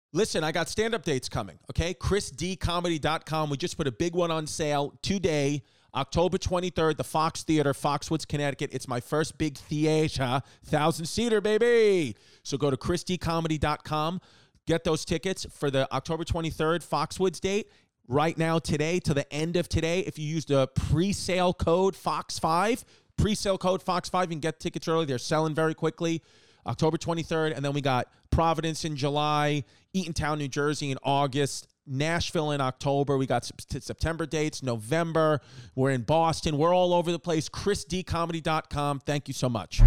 Listen, I got stand-up dates coming, okay? ChrisDComedy.com. We just put a big one on sale today, October 23rd, the Fox Theater, Foxwoods, Connecticut. It's my first big theater, 1,000-seater, baby. So go to ChrisDComedy.com. Get those tickets for the October 23rd Foxwoods date. Right now, today, to the end of today, if you use the pre-sale code FOX5, you can get tickets early. They're selling very quickly. October 23rd, and then we got Providence in July, Eatontown, New Jersey in August, Nashville in October. We got September dates, November. We're in Boston. We're all over the place. ChrisDComedy.com. Thank you so much.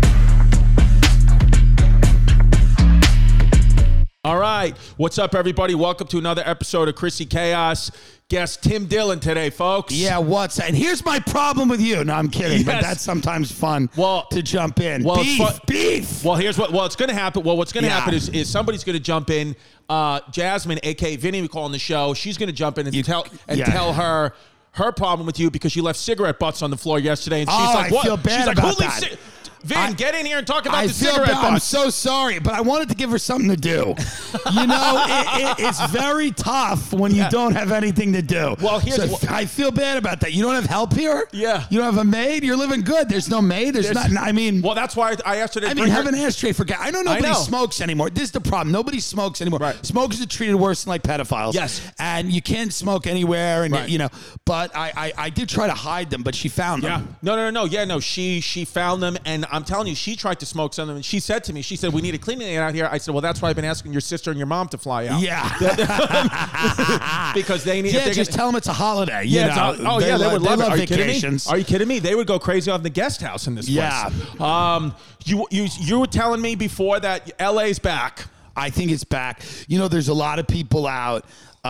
All right. What's up, everybody? Welcome to another episode of Chrissy Chaos. Guest Tim Dillon today, folks. Yeah, and here's my problem with you. No, I'm kidding, yes. But that's sometimes fun to jump in. Well, beef. Well, here's what's going to happen. Well, what's going to happen is somebody's going to jump in. Jasmine, a.k.a. Vinny, we call on the show. She's going to jump in and tell her problem with you because you left cigarette butts on the floor yesterday. And she's like, what? I feel bad about that. Vin, get in here and talk about the cigarette butts. I'm so sorry, but I wanted to give her something to do. You know, it's very tough when you don't have anything to do. Well, I feel bad about that. You don't have help here? Yeah. You don't have a maid? You're living good. There's no maid? There's nothing. I mean... Well, that's why I asked her to have an ashtray for gas. I know nobody smokes anymore. This is the problem. Nobody smokes anymore. Right. Smokers are treated worse than like pedophiles. Yes. And you can't smoke anywhere. And you know, but I did try to hide them, but she found them. No. Yeah, no. She found them, and I'm telling you, she tried to smoke some of them, and she said to me, we need a cleaning aid out here. I said, well, that's why I've been asking your sister and your mom to fly out. Yeah. Because they need... Yeah, just tell them it's a holiday. They would love it. Are you vacations. Kidding me? Are you kidding me? They would go crazy on the guest house in this place. Yeah. You were telling me before that LA's back. I think it's back. You know, there's a lot of people out.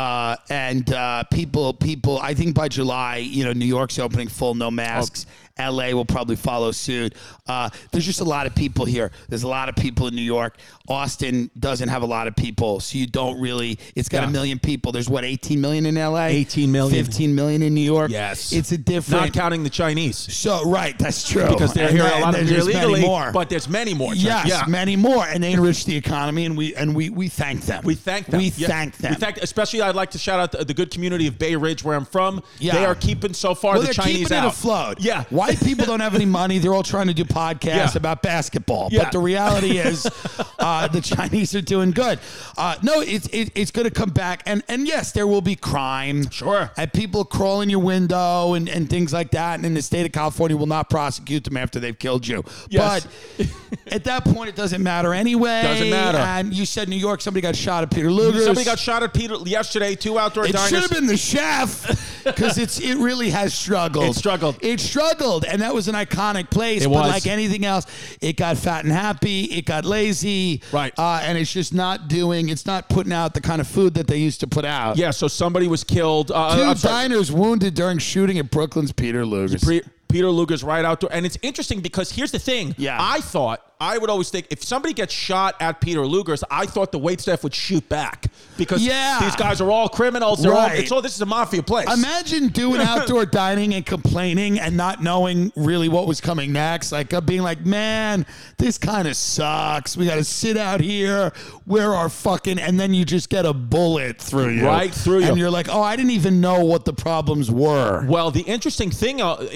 People, I think by July, you know, New York's opening full, no masks. LA will probably follow suit. There's just a lot of people here. There's a lot of people in New York. Austin doesn't have a lot of people, so you don't really, it's got 1 million people. There's 18 million in LA? 18 million. 15 million in New York? Yes. It's a different. Not counting the Chinese. So, right, that's true. Because they're here, a lot of them illegally, but there's many more. Yes, many more, and they enrich the economy, and we thank them. We thank them. Especially, I'd like to shout out the good community of Bay Ridge, where I'm from. Yeah. They are keeping so far the Chinese out. They're keeping it afloat. Yeah. White people don't have any money. They're all trying to do podcasts about basketball. Yeah. But the reality is the Chinese are doing good. No, it's going to come back. And yes, there will be crime. Sure. And people crawl in your window and things like that. And in the state of California will not prosecute them after they've killed you. Yes. But at that point, it doesn't matter anyway. Doesn't matter. And you said New York, somebody got shot at Peter Luger's. Somebody got shot at Peter yesterday, 2 outdoor diners. It should have been the chef because it really has struggled. It struggled. And that was an iconic place. But like anything else, it got fat and happy. It got lazy. Right. And it's just not putting out the kind of food that they used to put out. Yeah, so somebody was killed. 2 diners wounded during shooting at Brooklyn's Peter Luger's. Peter Luger's right outdoor. And it's interesting because here's the thing. Yeah. I would always think if somebody gets shot at Peter Luger's, I thought the waitstaff would shoot back because these guys are all criminals. This is a mafia place. Imagine doing outdoor dining and complaining and not knowing really what was coming next. Like being like, man, this kind of sucks. We got to sit out here. Where our fucking, and then you just get a bullet through you. Right through you. And you're like, oh, I didn't even know what the problems were. Well, the interesting thing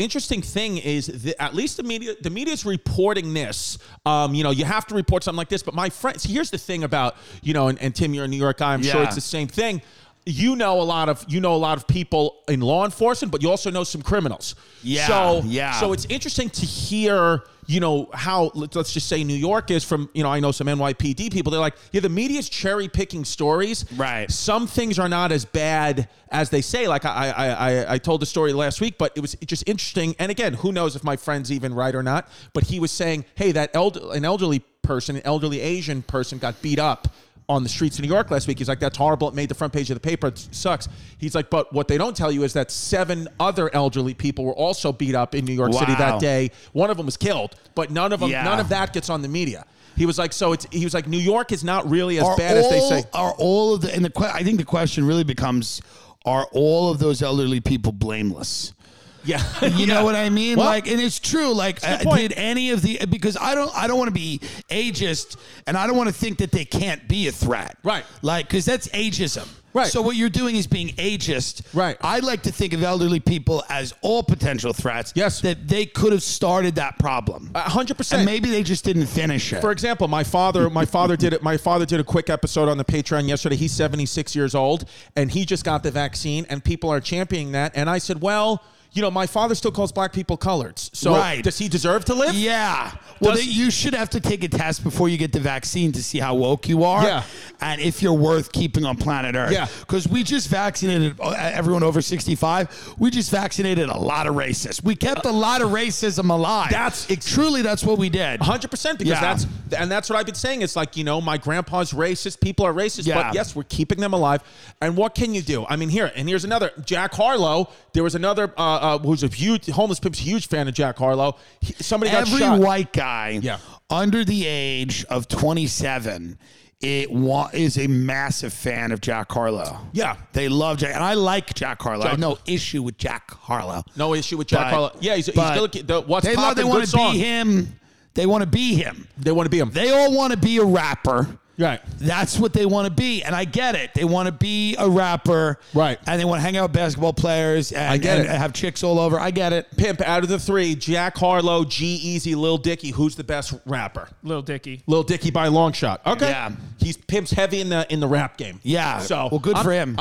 is that at least the media's reporting this. You have to report something like this. But my friends, here's the thing about, and Tim, you're a New York guy. I'm sure it's the same thing. You know a lot of people in law enforcement, but you also know some criminals. Yeah. So it's interesting to hear, how, let's just say New York is from, I know some NYPD people. They're like, the media's cherry picking stories. Right. Some things are not as bad as they say. Like I told the story last week, but it was just interesting. And again, who knows if my friend's even right or not, but he was saying, hey, an elderly Asian person got beat up on the streets of New York last week. He's like, that's horrible. It made the front page of the paper. It sucks. He's like, but what they don't tell you is that 7 other elderly people were also beat up in New York City that day. One of them was killed, but none of that gets on the media. He was like, New York is not really as bad as they say. I think the question really becomes, are all of those elderly people blameless? Yeah. You know what I mean? Well, like, and it's true. Like, did any of the, because I don't want to be ageist, and I don't want to think that they can't be a threat. Right. Like, because that's ageism. Right. So what you're doing is being ageist. Right. I like to think of elderly people as all potential threats. Yes. That they could have started that problem. 100%. And maybe they just didn't finish it. For example, my father did it. My father did a quick episode on the Patreon yesterday. He's 76 years old, and he just got the vaccine, and people are championing that. And I said, well, you know, my father still calls black people coloreds. So does he deserve to live? Yeah. Well, you should have to take a test before you get the vaccine to see how woke you are. Yeah. And if you're worth keeping on planet Earth. Yeah. Because we just vaccinated everyone over 65. We just vaccinated a lot of racists. We kept a lot of racism alive. Truly, that's what we did. 100%, because that's what I've been saying. It's like, you know, my grandpa's racist. People are racist. But yes, we're keeping them alive. And what can you do? I mean, here's another. Jack Harlow. There was another who's a huge homeless pimp's huge fan of Jack Harlow. Somebody got shot. Every white guy under the age of 27 is a massive fan of Jack Harlow. Yeah. They love Jack. And I like Jack Harlow. I have no issue with Jack Harlow. No issue with Jack Harlow. Yeah, he's good. What's poppin'? They want to be him. They want to be him. They want to be him. They all want to be a rapper. Right. That's what they want to be. And I get it. They want to be a rapper. Right. And they want to hang out with basketball players and have chicks all over. I get it. Pimp, out of the three, Jack Harlow, G-Eazy, Lil Dicky, who's the best rapper? Lil Dicky. Lil Dicky by a long shot. Okay. Yeah. He's Pimp's heavy in the rap game. Yeah. So well, good for him.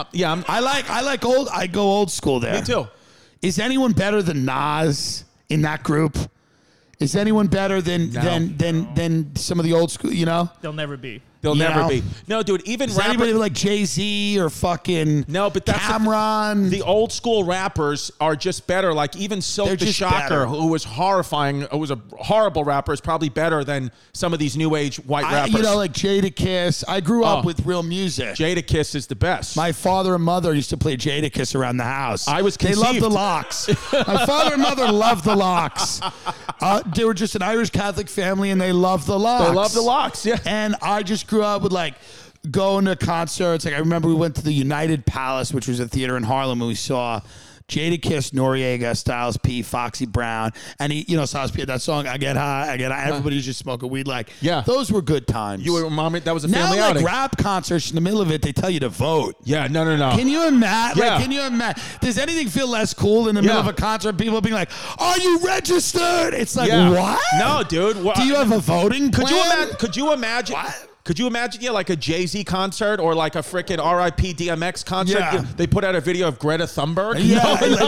I go old school there. Me too. Is anyone better than Nas in that group? Is anyone better than some of the old school, you know? They'll never be. They'll never be. No, dude, even Is anybody like Jay-Z or fucking but that's Cameron? The old school rappers are just better. Like even Silk the Shocker, who was horrifying, who was a horrible rapper, is probably better than some of these new age white rappers. You know, like Jadakiss. I grew up with real music. Jadakiss is the best. My father and mother used to play Jadakiss around the house. I was conceived. They loved the Locks. My father and mother loved the Locks. They were just an Irish Catholic family, and they loved the Locks. They loved the Locks, yeah. And I just grew up with like going to concerts. Like I remember we went to the United Palace, which was a theater in Harlem, and we saw Jadakiss, Noriega, Styles P, Foxy Brown, and Styles P had that song "I Get High, I Get High." Everybody's just smoking weed. Like, those were good times. You were mommy. That was a family outing. Now, rap concerts in the middle of it, they tell you to vote. Yeah, no. Can you imagine? Yeah. Can you imagine? Does anything feel less cool in the middle of a concert? People being like, "Are you registered?" It's like, what? No, dude. Do you have a voting plan? Could you imagine? What? Could you imagine, like a Jay-Z concert or like a freaking R.I.P. DMX concert? Yeah. They put out a video of Greta Thunberg. Yeah,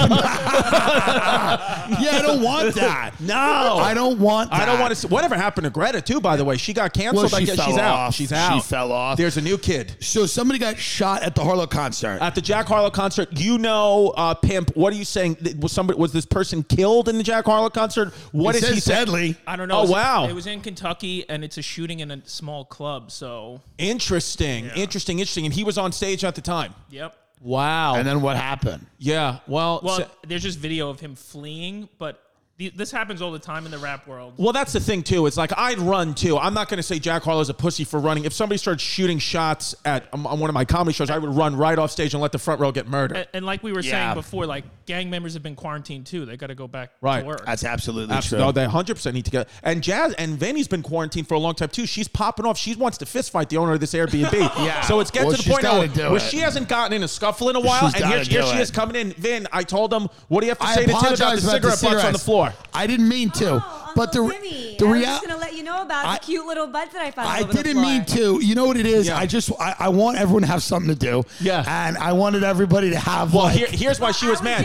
I don't want that. No, I don't want that. I don't want to see. Whatever happened to Greta, too, by the way? She got canceled. Well, she's out. She's out. She fell off. There's a new kid. So somebody got shot at the Harlow concert. At the Jack Harlow concert. Pimp, what are you saying? Was this person killed in the Jack Harlow concert? What is he saying? Deadly. I don't know. Oh, wow. It was in Kentucky, and it's a shooting in a small club. So interesting. And he was on stage at the time. Yep. Wow. And then what happened? Yeah. Well, there's just video of him fleeing, but this happens all the time in the rap world. Well, that's the thing, too. It's like, I'd run, too. I'm not going to say Jack Harlow's a pussy for running. If somebody started shooting shots on one of my comedy shows, I would run right off stage and let the front row get murdered. And like we were saying before, like, gang members have been quarantined, too. They got to go back to work. That's absolutely true. No, they 100% need to go. And Vinny's been quarantined for a long time, too. She's popping off. She wants to fist fight the owner of this Airbnb. So it's getting to the point now where she hasn't gotten in a scuffle in a while. And here she is coming in. Vin, I told him, what do you have to say to Tim about the cigarette butts on the floor? I didn't mean to, but the reality. I was just gonna let you know about the cute little butts that I found. I didn't mean to. You know what it is? Yeah. I want everyone to have something to do. Yeah. And I wanted everybody to have. Well, here's why she was mad.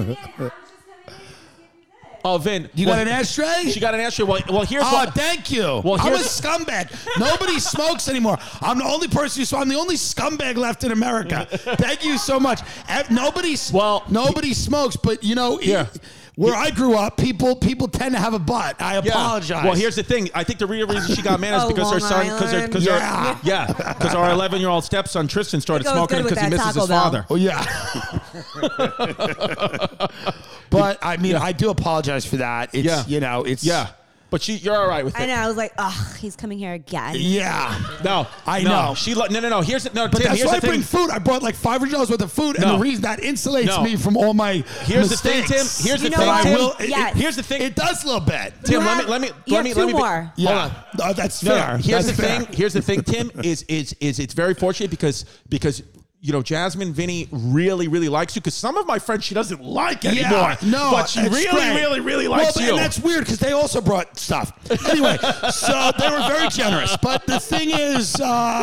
Oh, Vin, you got an ashtray? She got an ashtray. Well, here's why. Thank you. Well, I'm a scumbag. Nobody smokes anymore. I'm the only person I'm the only scumbag left in America. Thank you so much. Nobody smokes, but where I grew up, people tend to have a butt. I apologize. Well, here's the thing. I think the real reason she got mad is because her son, because our 11-year-old stepson Tristan started smoking because he misses his father. Oh yeah. But I mean, I do apologize for that. It's But you're all right with it. I know. I was like, oh, he's coming here again. Yeah. No, I know. No. Here's the, no. But Tim, that's here's why the I bring thing. food. I brought like $500 worth of food, and No. the reason that insulates No. me from all my Here's mistakes. the thing, Tim. Here's the You know thing, what? Tim. I will. Yes. Here's the thing. It does a little bit. Tim, You let have- me you have two be- more. Yeah. Hold on. That's No, fair. here's That's the fair. thing. Here's the thing, Tim. Is it's very fortunate because Jasmine Vinny really likes you because some of my friends she doesn't like anymore. Yeah, no, but she it's really great. likes well, you. And that's weird because they also brought stuff. Anyway, so they were very generous. But the thing is,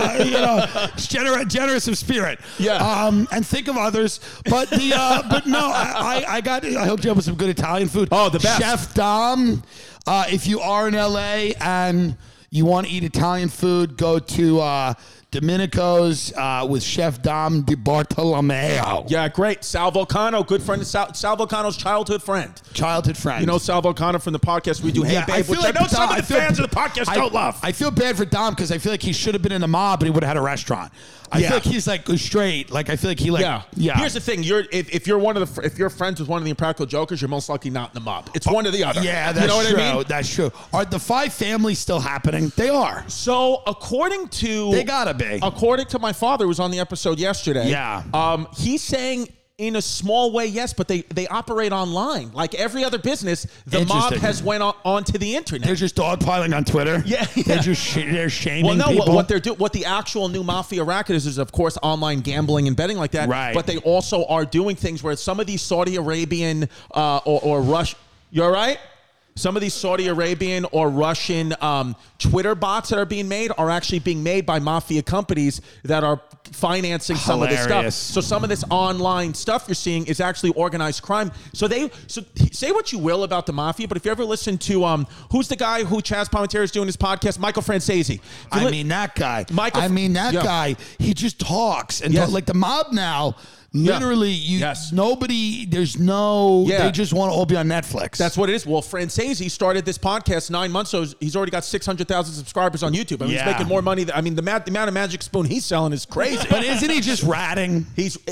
it's generous of spirit. Yeah. And think of others. But but no, I hooked you up with some good Italian food. Oh, the best. Chef Dom. If you are in LA and you want to eat Italian food, go to Domenico's with Chef Dom Di Bartolomeo. Yeah, great. Sal Volcano, good friend of Sal Volcano's childhood friend. Childhood friend. You know Sal Volcano from the podcast we do, Hey Yeah, Babe, which I know some of the fans of the podcast don't love. I feel bad for Dom because I feel like he should have been in the mob, but he would have had a restaurant. I feel like he's like straight. Like I feel like he like yeah. Here's the thing: if you're friends with one of the Impractical Jokers, you're most likely not in the mob. It's one or the other. Yeah, that's you know what true. I mean? That's true. Are the five families still happening? They are. So according to They gotta be. According to my father, who was on the episode yesterday. Yeah. He's saying. In a small way, yes, but they operate online. Like every other business, the mob Interesting. has went onto the internet. They're just dogpiling on Twitter. Yeah. They're just they're shaming well, no, people. what they're doing, what the actual new mafia racket is of course online gambling and betting like that. Right. But they also are doing things where some of these Saudi Arabian or Rush. You all right? Some of these Saudi Arabian or Russian Twitter bots that are being made are actually being made by mafia companies that are financing some of this stuff. Hilarious. So some of this online stuff you're seeing is actually organized crime. So say what you will about the mafia, but if you ever listen to who's the guy who Chaz Palminteri is doing his podcast, Michael Francese. That guy. Michael- that Yeah. guy. He just talks and Yes. like the mob now. Literally, Yes. nobody. There's no. Yeah. They just want to all be on Netflix. That's what it is. Well, Francese started this podcast 9 months ago. He's already got 600,000 subscribers on YouTube. I mean, Yeah. he's making more money. The amount of Magic Spoon he's selling is crazy. But isn't he just ratting?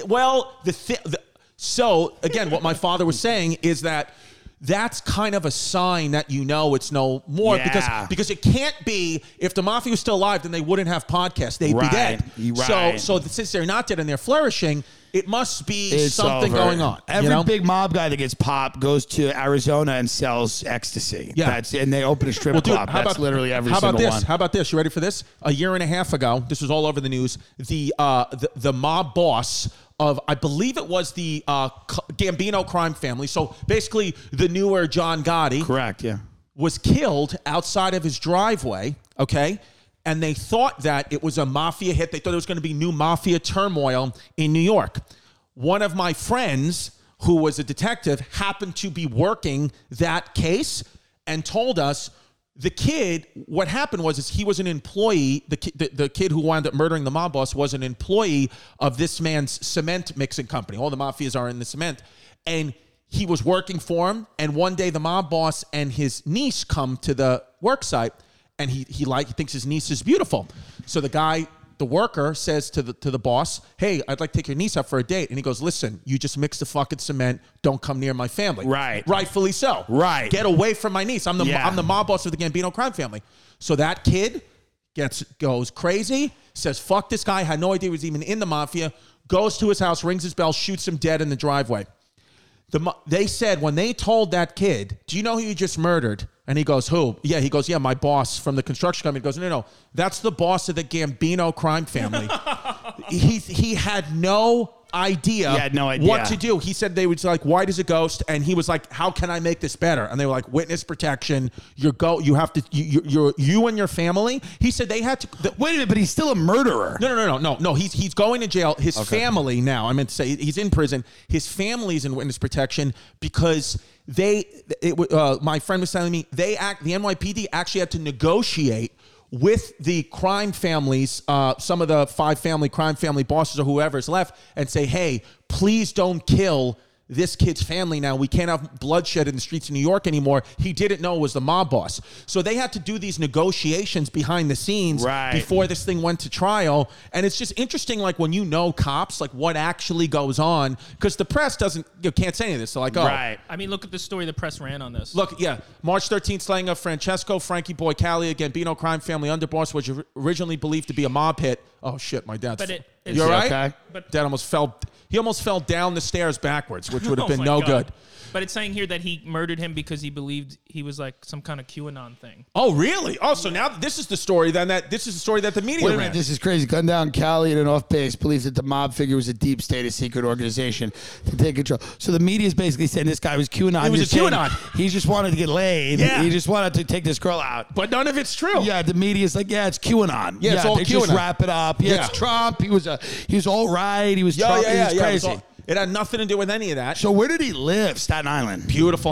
So again, what my father was saying is that that's kind of a sign that it's no more Yeah. because it can't be if the mafia was still alive, then they wouldn't have podcasts. They'd be dead. Right. So since they're not dead and they're flourishing, it must be It's something over. going on. Every big mob guy that gets popped goes to Arizona and sells ecstasy. Yeah. And they open a strip Well, dude, club. That's literally every how single about this? one. How about this? You ready for this? A year and a half ago, this was all over the news. The mob boss of, I believe it was the Gambino crime family. So basically, the newer John Gotti Correct. Yeah. was killed outside of his driveway. Okay. And they thought that it was a mafia hit. They thought there was going to be new mafia turmoil in New York. One of my friends, who was a detective, happened to be working that case and told us the kid, what happened was he was an employee. The kid who wound up murdering the mob boss was an employee of this man's cement mixing company. All the mafias are in the cement. And he was working for him. And one day the mob boss and his niece come to the work site. And he thinks his niece is beautiful. So the worker says to the boss, "Hey, I'd like to take your niece out for a date." And he goes, "Listen, you just mixed the fucking cement. Don't come near my family." Right. Rightfully so. Right. Get away from my niece. I'm the mob boss of the Gambino crime family. So that kid goes crazy, says, "Fuck this guy." Had no idea he was even in the mafia. Goes to his house, rings his bell, shoots him dead in the driveway. They said when they told that kid, "Do you know who you just murdered?" And he goes, "Who?" Yeah, he goes, "Yeah, my boss from the construction company." He goes, No, that's the boss of the Gambino crime family." He had no idea. He had no idea what to do. He said they was like, "White as a ghost," and he was like, "How can I make this better?" And they were like, "Witness protection. You have to. You and your family." He said they had to. Wait a minute, but he's still a murderer. No. He's going to jail. His family now. I meant to say he's in prison. His family's in witness protection because my friend was telling me the NYPD actually had to negotiate with the crime families, some of the crime family bosses or whoever's left, and say, "Hey, please don't kill this kid's family now. We can't have bloodshed in the streets of New York anymore. He didn't know it was the mob boss. So they had to do these negotiations behind the scenes before this thing went to trial. And it's just interesting, like when you know cops, like what actually goes on, because the press can't say any of this. So like, oh. Right. I mean, look at the story the press ran on this. Look, yeah, March 13th, slaying of Francesco Frankie Boy Cali, a Gambino crime family underboss, was originally believed to be a mob hit. Oh, shit, my dad's... But it's you all right? Okay. But Dad he almost fell down the stairs backwards, which would have been my no God. good. But it's saying here that he murdered him because he believed he was like some kind of QAnon thing. Oh, really? Oh, so now this is the story then this is the story that the media Wait a ran. minute, this is crazy. Gunned down Cali at an off base, believes that the mob figure was a deep state, a secret organization to take control. So the media is basically saying this guy was QAnon. He was a You're saying QAnon. He just wanted to get laid. Yeah. He just wanted to take this girl out. But none of it's true. Yeah, the media's like, yeah, it's QAnon. Yeah, it's all they just QAnon. wrap it up. Yeah, it's Trump. He was all right. He was Trump. He was crazy. It had nothing to do with any of that. So where did he live? Staten Island. Beautiful.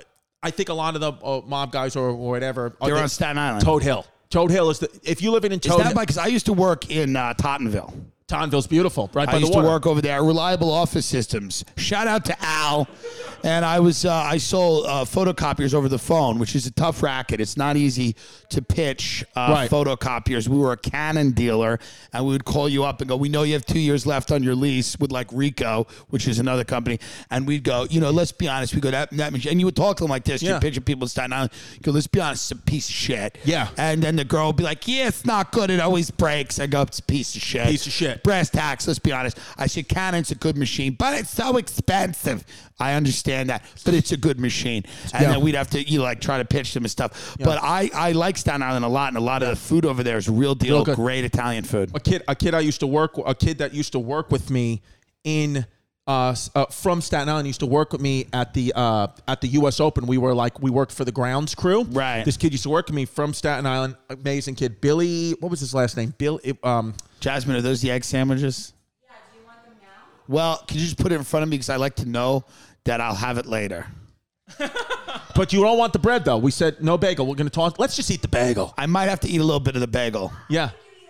I think a lot of the mob guys or whatever. They're on Staten Island. Toad Hill. Toad Hill is if you live in Is Toad that Hill. because I used to work in Tottenville. Tottenville's beautiful, right by I the used water. to work over there. Reliable Office Systems. Shout out to Al. And I sold photocopiers over the phone, which is a tough racket. It's not easy to pitch photocopiers. We were a Canon dealer, and we would call you up and go, we know you have 2 years left on your lease with like Ricoh, which is another company. And we'd go, let's be honest. We go, that machine. And you would talk to them like this. Yeah. You'd picture people in Staten Island. You go, let's be honest, it's a piece of shit. Yeah. And then the girl would be like, yeah, it's not good. It always breaks. I go, it's a piece of shit. Piece of shit. Brass tacks, let's be honest. I said Canon's a good machine, but it's so expensive. I understand that, but it's a good machine. And then we'd have to try to pitch them and stuff. Yeah. But I like Staten Island a lot, and a lot of the food over there is real deal, great Italian food. A kid that used to work with me in from Staten Island used to work with me at the U.S. Open. We worked for the grounds crew. Right. This kid used to work with me from Staten Island. Amazing kid, Billy. What was his last name? Jasmine, are those the egg sandwiches? Yeah, do you want them now? Well, can you just put it in front of me because I like to know that I'll have it later. But you don't want the bread though. We said no bagel. We're gonna talk. Let's just eat the bagel. I might have to eat a little bit of the bagel. Yeah.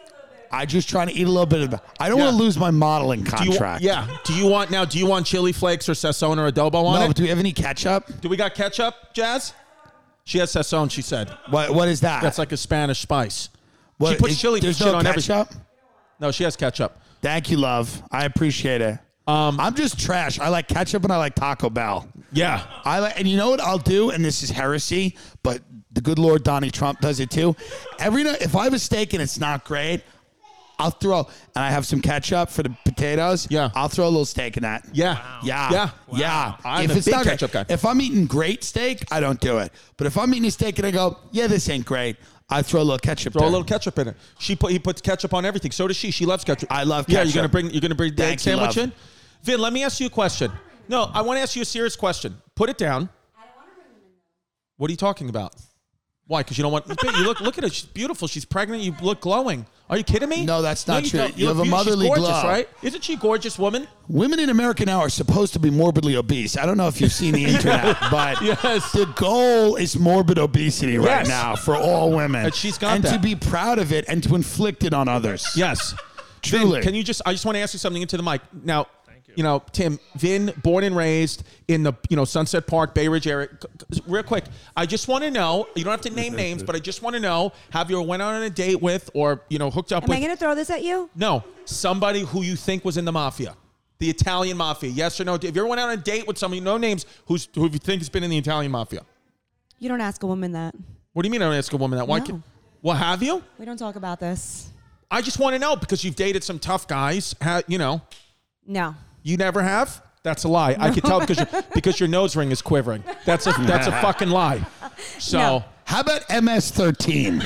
I'm just trying to eat a little bit of the. I don't want to lose my modeling contract. Do you want chili flakes or Sazón or adobo on No, it? but do we have any ketchup? Do we got ketchup, Jazz? She has Sazón, she said. What is that? That's like a Spanish spice. What, she puts chili there's shit no on ketchup? everything. No, she has ketchup. Thank you, love. I appreciate it. I'm just trash. I like ketchup and I like Taco Bell. Yeah. And you know what I'll do? And this is heresy, but the good Lord Donnie Trump does it too. Every night, if I have a steak and it's not great, I'll throw, and I have some ketchup for the potatoes. Yeah. I'll throw a little steak in that. Yeah. Wow. Yeah. Yeah. Wow. Yeah. I'm a big ketchup guy. If I'm eating great steak, I don't do it. But if I'm eating a steak and I go, yeah, this ain't great, I throw a little ketchup. Throw a little ketchup in it. He puts ketchup on everything. So does she. She loves ketchup. I love Yeah, ketchup. you're gonna bring the egg Thank you, sandwich love. in? Vin, let me ask you a question. No, I want to ask you a serious question. Put it down. I don't want to bring them in though. What are you talking about? Why? Because you don't want. You look at her. She's beautiful. She's pregnant. You look glowing. Are you kidding me? No, that's not true. don't. You have a look beautiful. motherly She's gorgeous, glow. right? Isn't she a gorgeous woman? Women in America now are supposed to be morbidly obese. I don't know if you've seen the internet, but Yes. the goal is morbid obesity right Yes. now for all women. And she's got and that. to be proud of it and to inflict it on others. Yes. Truly. Vin, I just want to ask you something into the mic. Now, Tim, Vin, born and raised in the, Sunset Park, Bay Ridge area. Real quick, I just want to know, you don't have to name names, but I just want to know, have you went out on a date with or, hooked up Am with? I going to throw this at you? No, somebody who you think was in the mafia. The Italian mafia. Yes or no? Have you ever went out on a date with somebody, no names, who you think has been in the Italian mafia? You don't ask a woman that. What do you mean I don't ask a woman that? Why? No. Well, have you? We don't talk about this. I just want to know because you've dated some tough guys. No. You never have? That's a lie. I can tell because your nose ring is quivering. That's a fucking lie. So No. How about MS-13?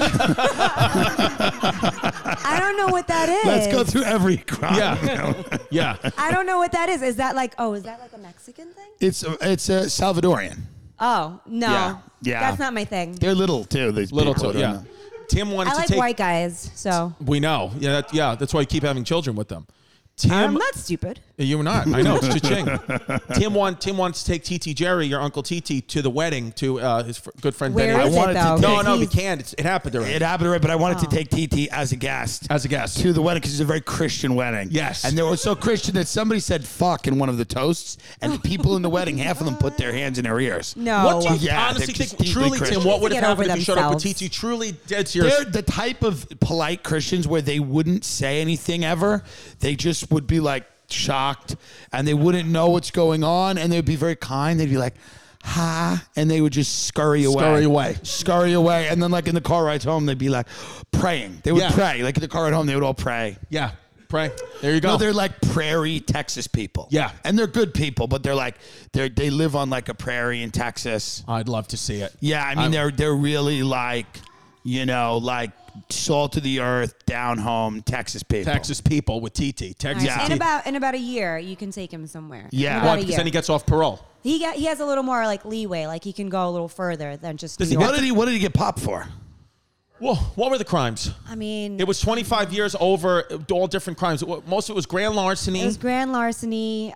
I don't know what that is. Let's go through every crime. yeah. I don't know what that is. Is that like a Mexican thing? It's a Salvadorian. Oh, no. Yeah. That's not my thing. They're little too. These Little people, too. don't Yeah. know. Tim wanted I to like take. white guys, so. We know. Yeah. That's why you keep having children with them. I'm not stupid. You were not. I know. It's cha-ching. Tim wants to take TT Jerry, your Uncle TT, to the wedding to his good friend Where Benny. is it, though? No, we can't. It happened already. It happened already, but I wanted to take TT as a guest. As a guest. To the wedding because it's a very Christian wedding. Yes. And they were so Christian that somebody said fuck in one of the toasts, and the people in the wedding, half of them put their hands in their ears. No. What do you Yeah, honestly they're just think? deeply Truly, Christian. Tim, what would They have get over happened if you showed up with themselves. TT? Truly, dead serious. They're the type of polite Christians where they wouldn't say anything ever. They just would be like shocked, and they wouldn't know what's going on, and they'd be very kind. They'd be like, "Ha," and they would just scurry away. And then, like in the car rides home, they'd be like praying. They would pray. Like in the car ride home, they would all pray. Yeah. Pray. There you go. No, they're like prairie Texas people. Yeah. And they're good people, but they're like they live on like a prairie in Texas. I'd love to see it. Yeah, I mean they're really like, like salt of the earth, down home Texas people. Texas people with TT. Texas. Right. Yeah. In about a year, you can take him somewhere. Yeah. In Why? about a Because year. then he gets off parole. He has a little more like leeway. Like he can go a little further than just. Does New he York. What did he get popped for? Well, what were the crimes? I mean, It was 25 years over all different crimes. Most of it was grand larceny. it was grand larceny.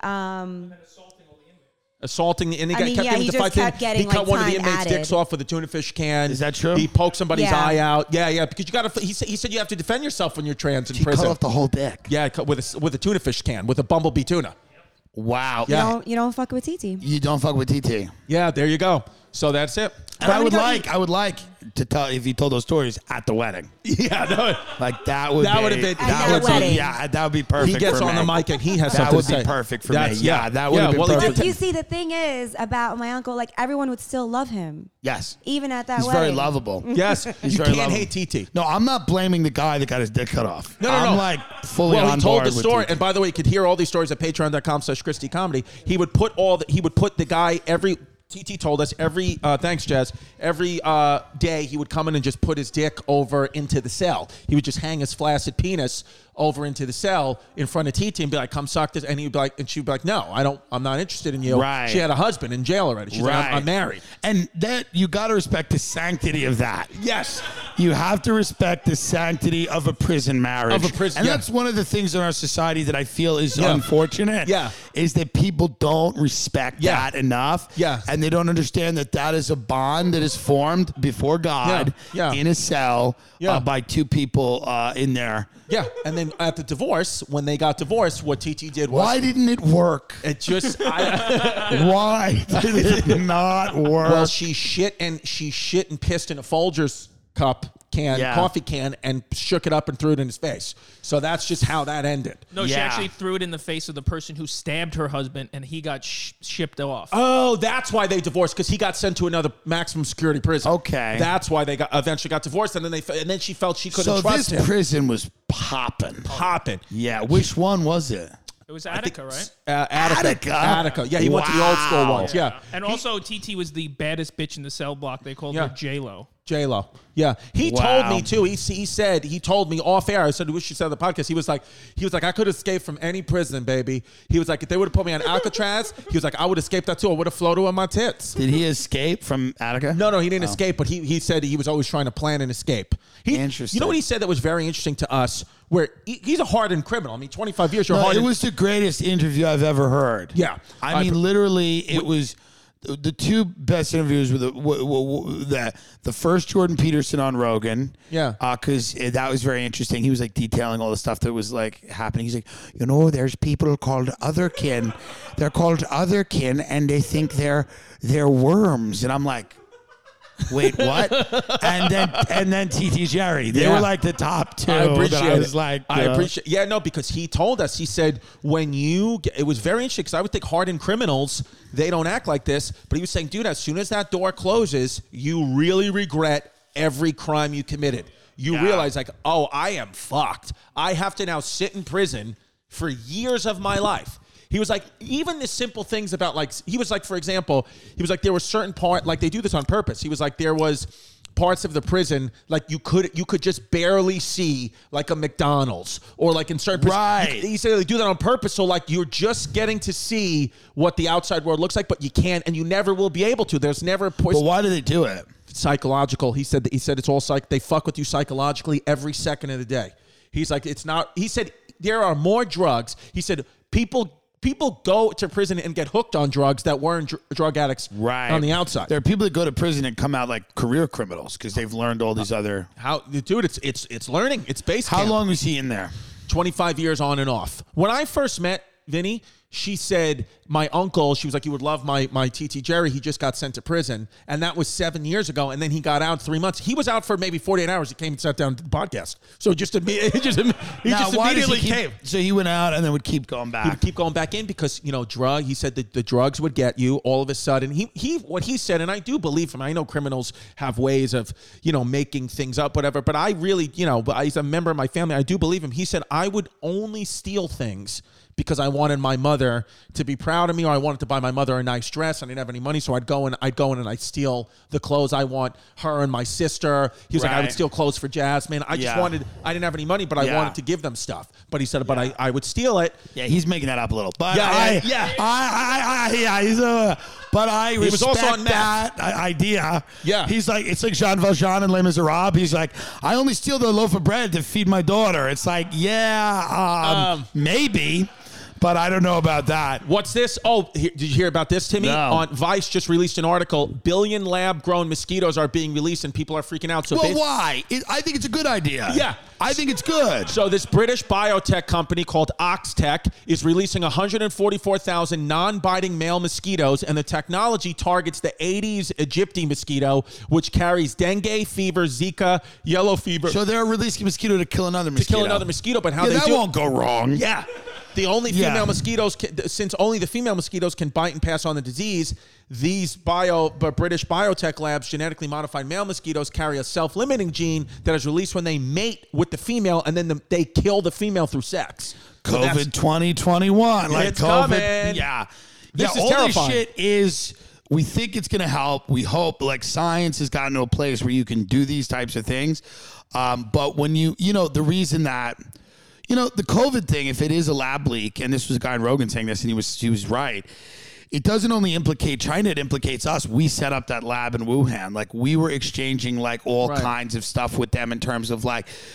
Assaulting, and he I mean, kept yeah, getting he into just fights. kept getting, He cut like, one of the time inmates' added. dicks off with a tuna fish can. Is that true? He poked somebody's Yeah. eye out. Yeah, because you got to. He said you have to defend yourself when you're trans in He prison. cut off the whole dick. Yeah, with a tuna fish can, with a bumblebee tuna. Wow. Yeah. You don't fuck with TT. You don't fuck with TT. Yeah, there you go. So that's it. And I would like to tell if you told those stories at the wedding. Yeah, no, Like that would That be, would have been- At that would wedding. yeah, that would be perfect. he gets for on me. the mic and he has That something would to be say. perfect for That's- me. Yeah, that would have been well, he perfect. did- But you see, the thing is about my uncle. Like everyone would still love him, Yes, even at that he's wedding. very lovable. Yes, He's you very can't lovable. hate TT. No, I'm not blaming the guy that got his dick cut off. No. I'm like fully Well, on he told board the with story, TT. and by the way, you could hear all these stories at patreon.com/ChristyComedy. He would put the guy every. TT told us thanks, Jazz. Every day he would come in and just put his dick over into the cell. He would just hang his flaccid penis over into the cell in front of TT and be like, "Come suck this," and he'd be like, and she'd be like, "No, I'm not interested in you." Right. She had a husband in jail already. She's like, "I'm married." And that you got to respect the sanctity of that. Yes. You have to respect the sanctity of a prison marriage. Of a prison- and yeah. that's one of the things in our society that I feel is Yeah. unfortunate. Yeah. Is that people don't respect Yeah. that enough. Yeah. And they don't understand that is a bond that is formed before God Yeah. in a cell Yeah. by two people in there. Yeah, and then at the divorce, when they got divorced, what TT did was Why didn't it work? it just. Why did it not work? Well, she shit and pissed in a Folgers coffee can, and shook it up and threw it in his face. So that's just how that ended. No, she Yeah. actually threw it in the face of the person who stabbed her husband, and he got shipped off. Oh, that's why they divorced, because he got sent to another maximum security prison. Okay. That's why they eventually got divorced, and then she felt she couldn't so trust this him. prison was popping. Popping. Yeah, which one was it? It was Attica, right? Attica? Attica. Yeah, he went to the old school Wow. ones. Yeah. And also, TT was the baddest bitch in the cell block. They called Yeah. her J-Lo. J-Lo. Yeah. He Wow. told me too. He told me off air. I said, we should say on the podcast. He was like, I could escape from any prison, baby. He was like, if they would have put me on Alcatraz, he was like, I would escape that too. I would have floated on my tits. Did he escape from Attica? No, he didn't escape, but he said he was always trying to plan an escape. Interesting. You know what he said that was very interesting to us? Where he's a hardened criminal. I mean, 25 years, you're No, it hardened. was the greatest interview I've ever heard. Yeah. I mean, literally, it was the two best interviews were the first Jordan Peterson on Rogan. Yeah. Because that was very interesting. He was like detailing all the stuff that was like happening. He's like, there's people called otherkin. They're called otherkin, and they think they're worms. And I'm like, wait, what? and then TT Jerry. They were like the top two. I appreciate that I was it. like, I appreciate. Yeah, no, because he told us. He said it was very interesting because I would think hardened criminals, they don't act like this. But he was saying, dude, as soon as that door closes, you really regret every crime you committed. You realize like, oh, I am fucked. I have to now sit in prison for years of my life. He was like, even the simple things about like, he was like, for example, he was like, there were certain like they do this on purpose. He was like, there was parts of the prison like you could just barely see like a McDonald's or like in certain prisons. Right. He said they do that on purpose, so like you're just getting to see what the outside world looks like, but you can't, and you never will be able to. There's never a point. But why do they do it? Psychological. He said it's all they fuck with you psychologically every second of the day. He's like, it's not. He said there are more drugs. He said people go to prison and get hooked on drugs that weren't drug addicts on the outside. There are people that go to prison and come out like career criminals because they've learned all these other. Dude, it's learning. It's base camp. How long was he in there? 25 years on and off. When I first met Vinny, she said, my uncle, she was like, you would love my TT Jerry. He just got sent to prison. And that was 7 years ago. And then he got out 3 months. He was out for maybe 48 hours. He came and sat down to the podcast. So he just immediately came. So he went out and then would keep going back. He would keep going back in because, he said that the drugs would get you all of a sudden. What he said, and I do believe him. I know criminals have ways of, making things up, whatever. But I really, as a member of my family, I do believe him. He said, I would only steal things because I wanted my mother to be proud of me, or I wanted to buy my mother a nice dress. I didn't have any money, so I'd go in and I'd steal the clothes I want her and my sister. He was like, I would steal clothes for Jasmine. I didn't have any money, but I wanted to give them stuff. But he said, but I would steal it. Yeah, he's making that up a little. But but I respect that idea. Yeah. He's like, it's like Jean Valjean in Les Miserables. He's like, I only steal the loaf of bread to feed my daughter. It's like, maybe. But I don't know about that. What's this? Oh, did you hear about this, Timmy? No. On Vice just released an article. Billion lab-grown mosquitoes are being released, and people are freaking out. So why? I think it's a good idea. Yeah. I think it's good. So this British biotech company called Oxtec is releasing 144,000 non-biting male mosquitoes, and the technology targets the Aedes aegypti mosquito, which carries dengue fever, Zika, yellow fever. So they're releasing a mosquito to kill another mosquito. But how they do that won't go wrong. Yeah. The only female mosquitoes, since only the female mosquitoes can bite and pass on the disease, these British biotech labs genetically modified male mosquitoes carry a self-limiting gene that is released when they mate with the female, and then they kill the female through sex. COVID 2021. Like it's COVID. Coming. Yeah. This is all terrifying. This shit is... We think it's going to help. We hope, science has gotten to a place where you can do these types of things. But when the reason that... the COVID thing, if it is a lab leak, and this was a guy in Rogan saying this, and he was right, it doesn't only implicate China, it implicates us. We set up that lab in Wuhan. We were exchanging all kinds of stuff with them in terms of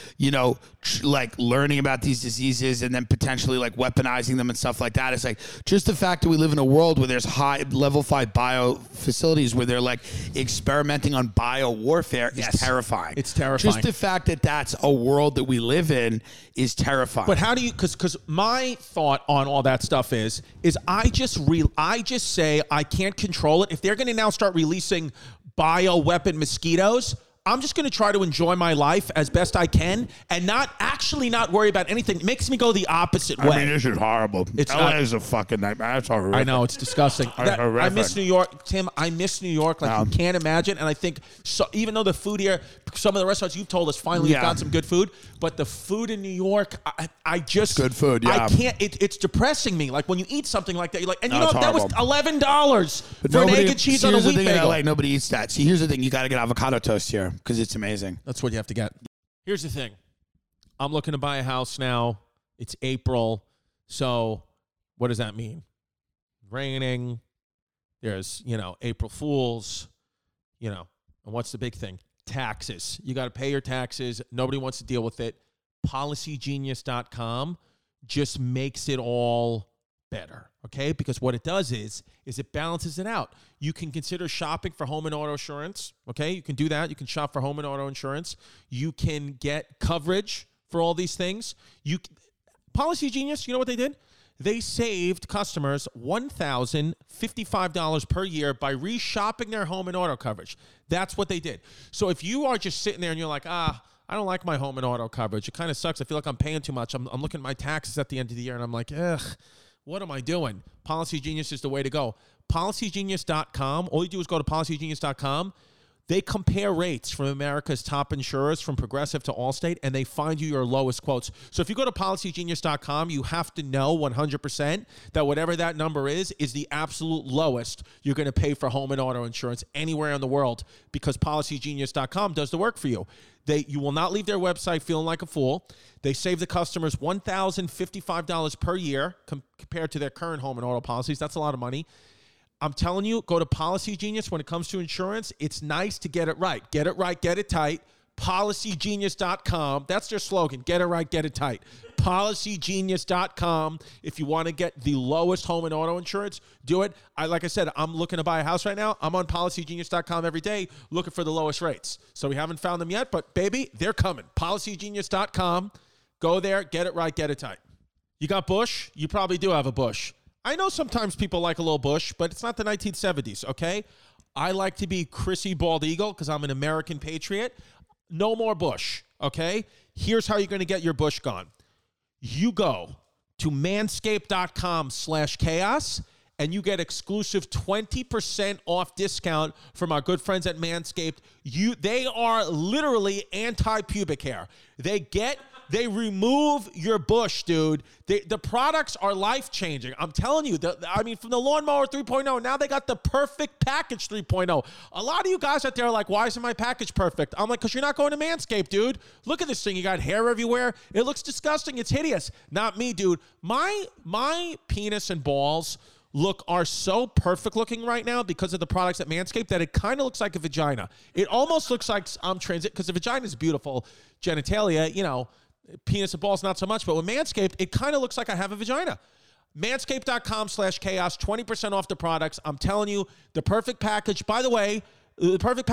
learning about these diseases and then potentially weaponizing them and stuff like that. It's just the fact that we live in a world where there's high level 5 bio facilities where they're experimenting on bio warfare is terrifying. It's terrifying. Just the fact that that's a world that we live in is terrifying. But how do you, because my thought on all that stuff is I just say I can't control it. If they're going to now start releasing bioweapon mosquitoes, I'm just going to try to enjoy my life as best I can and not worry about anything. It makes me go the opposite way. I mean, this is horrible. LA is a fucking nightmare. That's horrific. I know, it's disgusting. I miss New York, Tim. I miss New York you can't imagine. And I think even though the food here, some of the restaurants you've told us finally have got some good food, but the food in New York, I just... Good food, yeah. I can't... It's depressing me. When you eat something like that, you're like... And that was $11 for an egg and cheese on a wheat bagel. In LA, nobody eats that. See, here's the thing. You got to get avocado toast here because it's amazing. That's what you have to get. Here's the thing. I'm looking to buy a house now. It's April. So what does that mean? Raining. There's, April Fools. And what's the big thing? Taxes. You got to pay your taxes. Nobody wants to deal with it. PolicyGenius.com just makes it all better, okay? Because what it does is it balances it out. You can consider shopping for home and auto insurance, okay? You can do that. You can shop for home and auto insurance. You can get coverage for all these things. Policy Genius, you know what they did? They saved customers $1,055 per year by reshopping their home and auto coverage. That's what they did. So if you are just sitting there and you're like, I don't like my home and auto coverage. It kind of sucks. I feel like I'm paying too much. I'm looking at my taxes at the end of the year, and I'm like, what am I doing? Policy Genius is the way to go. PolicyGenius.com. All you do is go to PolicyGenius.com. They compare rates from America's top insurers, from Progressive to Allstate, and they find you your lowest quotes. So if you go to PolicyGenius.com, you have to know 100% that whatever that number is the absolute lowest you're going to pay for home and auto insurance anywhere in the world, because PolicyGenius.com does the work for you. You will not leave their website feeling like a fool. They save the customers $1,055 per year compared to their current home and auto policies. That's a lot of money. I'm telling you, go to Policy Genius when it comes to insurance. It's nice to get it right. Get it right, get it tight. PolicyGenius.com. That's their slogan. Get it right, get it tight. PolicyGenius.com. If you want to get the lowest home and auto insurance, do it. Like I said, I'm looking to buy a house right now. I'm on PolicyGenius.com every day looking for the lowest rates. So we haven't found them yet, but baby, they're coming. PolicyGenius.com. Go there, get it right, get it tight. You got bush? You probably do have a bush. I know sometimes people like a little bush, but it's not the 1970s, okay? I like to be Chrissy Bald Eagle because I'm an American patriot. No more bush, okay? Here's how you're going to get your bush gone. You go to manscaped.com/chaos and you get exclusive 20% off discount from our good friends at Manscaped. They are literally anti-pubic hair. They remove your bush, dude. The products are life-changing. I'm telling you. From the Lawnmower 3.0, now they got the Perfect Package 3.0. A lot of you guys out there are like, why isn't my package perfect? I'm like, because you're not going to Manscaped, dude. Look at this thing. You got hair everywhere. It looks disgusting. It's hideous. Not me, dude. My penis and balls are so perfect looking right now because of the products at Manscaped that it kind of looks like a vagina. It almost looks like I'm because the vagina is beautiful genitalia, penis and balls, not so much. But with Manscaped, it kind of looks like I have a vagina. Manscaped.com/chaos, 20% off the products. I'm telling you, the perfect package. By the way, the perfect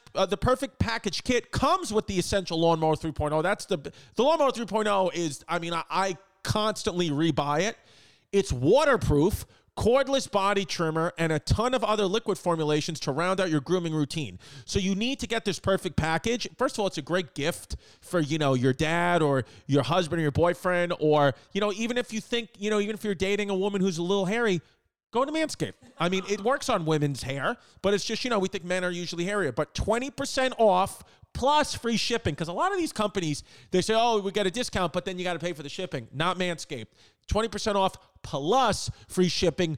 package kit comes with the Essential Lawnmower 3.0. That's the Lawnmower 3.0 is, I constantly rebuy it. It's waterproof, cordless body trimmer, and a ton of other liquid formulations to round out your grooming routine. So you need to get this perfect package. First of all, it's a great gift for, your dad or your husband or your boyfriend, or, even if you think, even if you're dating a woman who's a little hairy, go to Manscaped. It works on women's hair, but it's just, we think men are usually hairier. But 20% off plus free shipping, because a lot of these companies, they say, oh, we get a discount, but then you got to pay for the shipping. Not Manscaped. 20% off plus free shipping.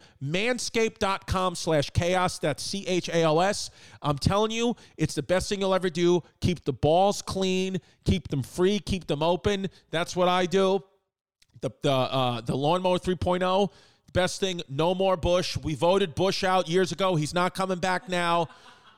Manscaped.com/chaos. That's CHAOS. I'm telling you, it's the best thing you'll ever do. Keep the balls clean, keep them free, keep them open. That's what I do. The Lawnmower 3.0, best thing, no more bush. We voted Bush out years ago. He's not coming back now.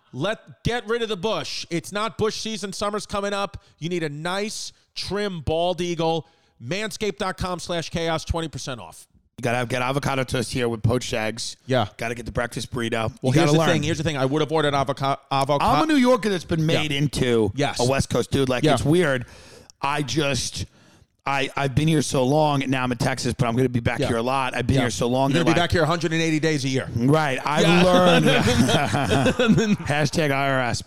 Get rid of the bush. It's not bush season. Summer's coming up. You need a nice, trim bald eagle. Manscaped.com/chaos, 20% off. You got to get avocado toast here with poached eggs. Yeah. Got to get the breakfast burrito. Well, here's the thing. I would have ordered avocado. I'm a New Yorker that's been made into a West Coast dude. It's weird. I've been here so long, and now I'm in Texas, but I'm going to be back here a lot. I've been here so long. You're going to be back here 180 days a year. Right. I've learned. Hashtag IRS.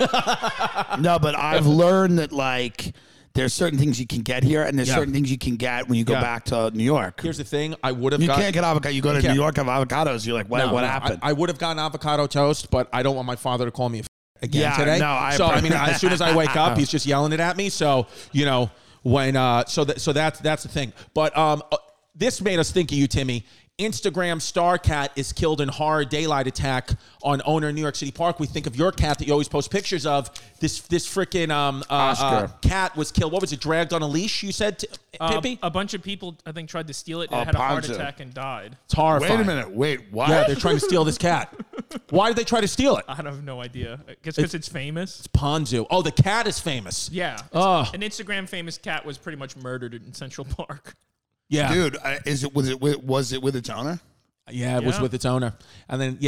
But I've learned that, there's certain things you can get here, and there's certain things you can get when you go back to New York. Here's the thing. I would have You can't get avocado. You go to New York, have avocados. You're like, what happened? I would have gotten avocado toast, but I don't want my father to call me again today. No, as soon as I wake up, he's just yelling it at me. So, that's the thing. But this made us think of you, Timmy. Instagram star cat is killed in horror daylight attack on owner in New York City Park. We think of your cat that you always post pictures of. This freaking cat was killed. What was it? Dragged on a leash? You said, Pippi? A bunch of people, I think, tried to steal it and had a heart attack and died. It's horrifying. Wait a minute. Wait, what? Yeah, they're trying to steal this cat. Why did they try to steal it? I have no idea. I guess because it's famous. It's Ponzu. Oh, the cat is famous. Yeah. An Instagram famous cat was pretty much murdered in Central Park. Yeah, dude, was it with its owner? Yeah, it was with its owner, and then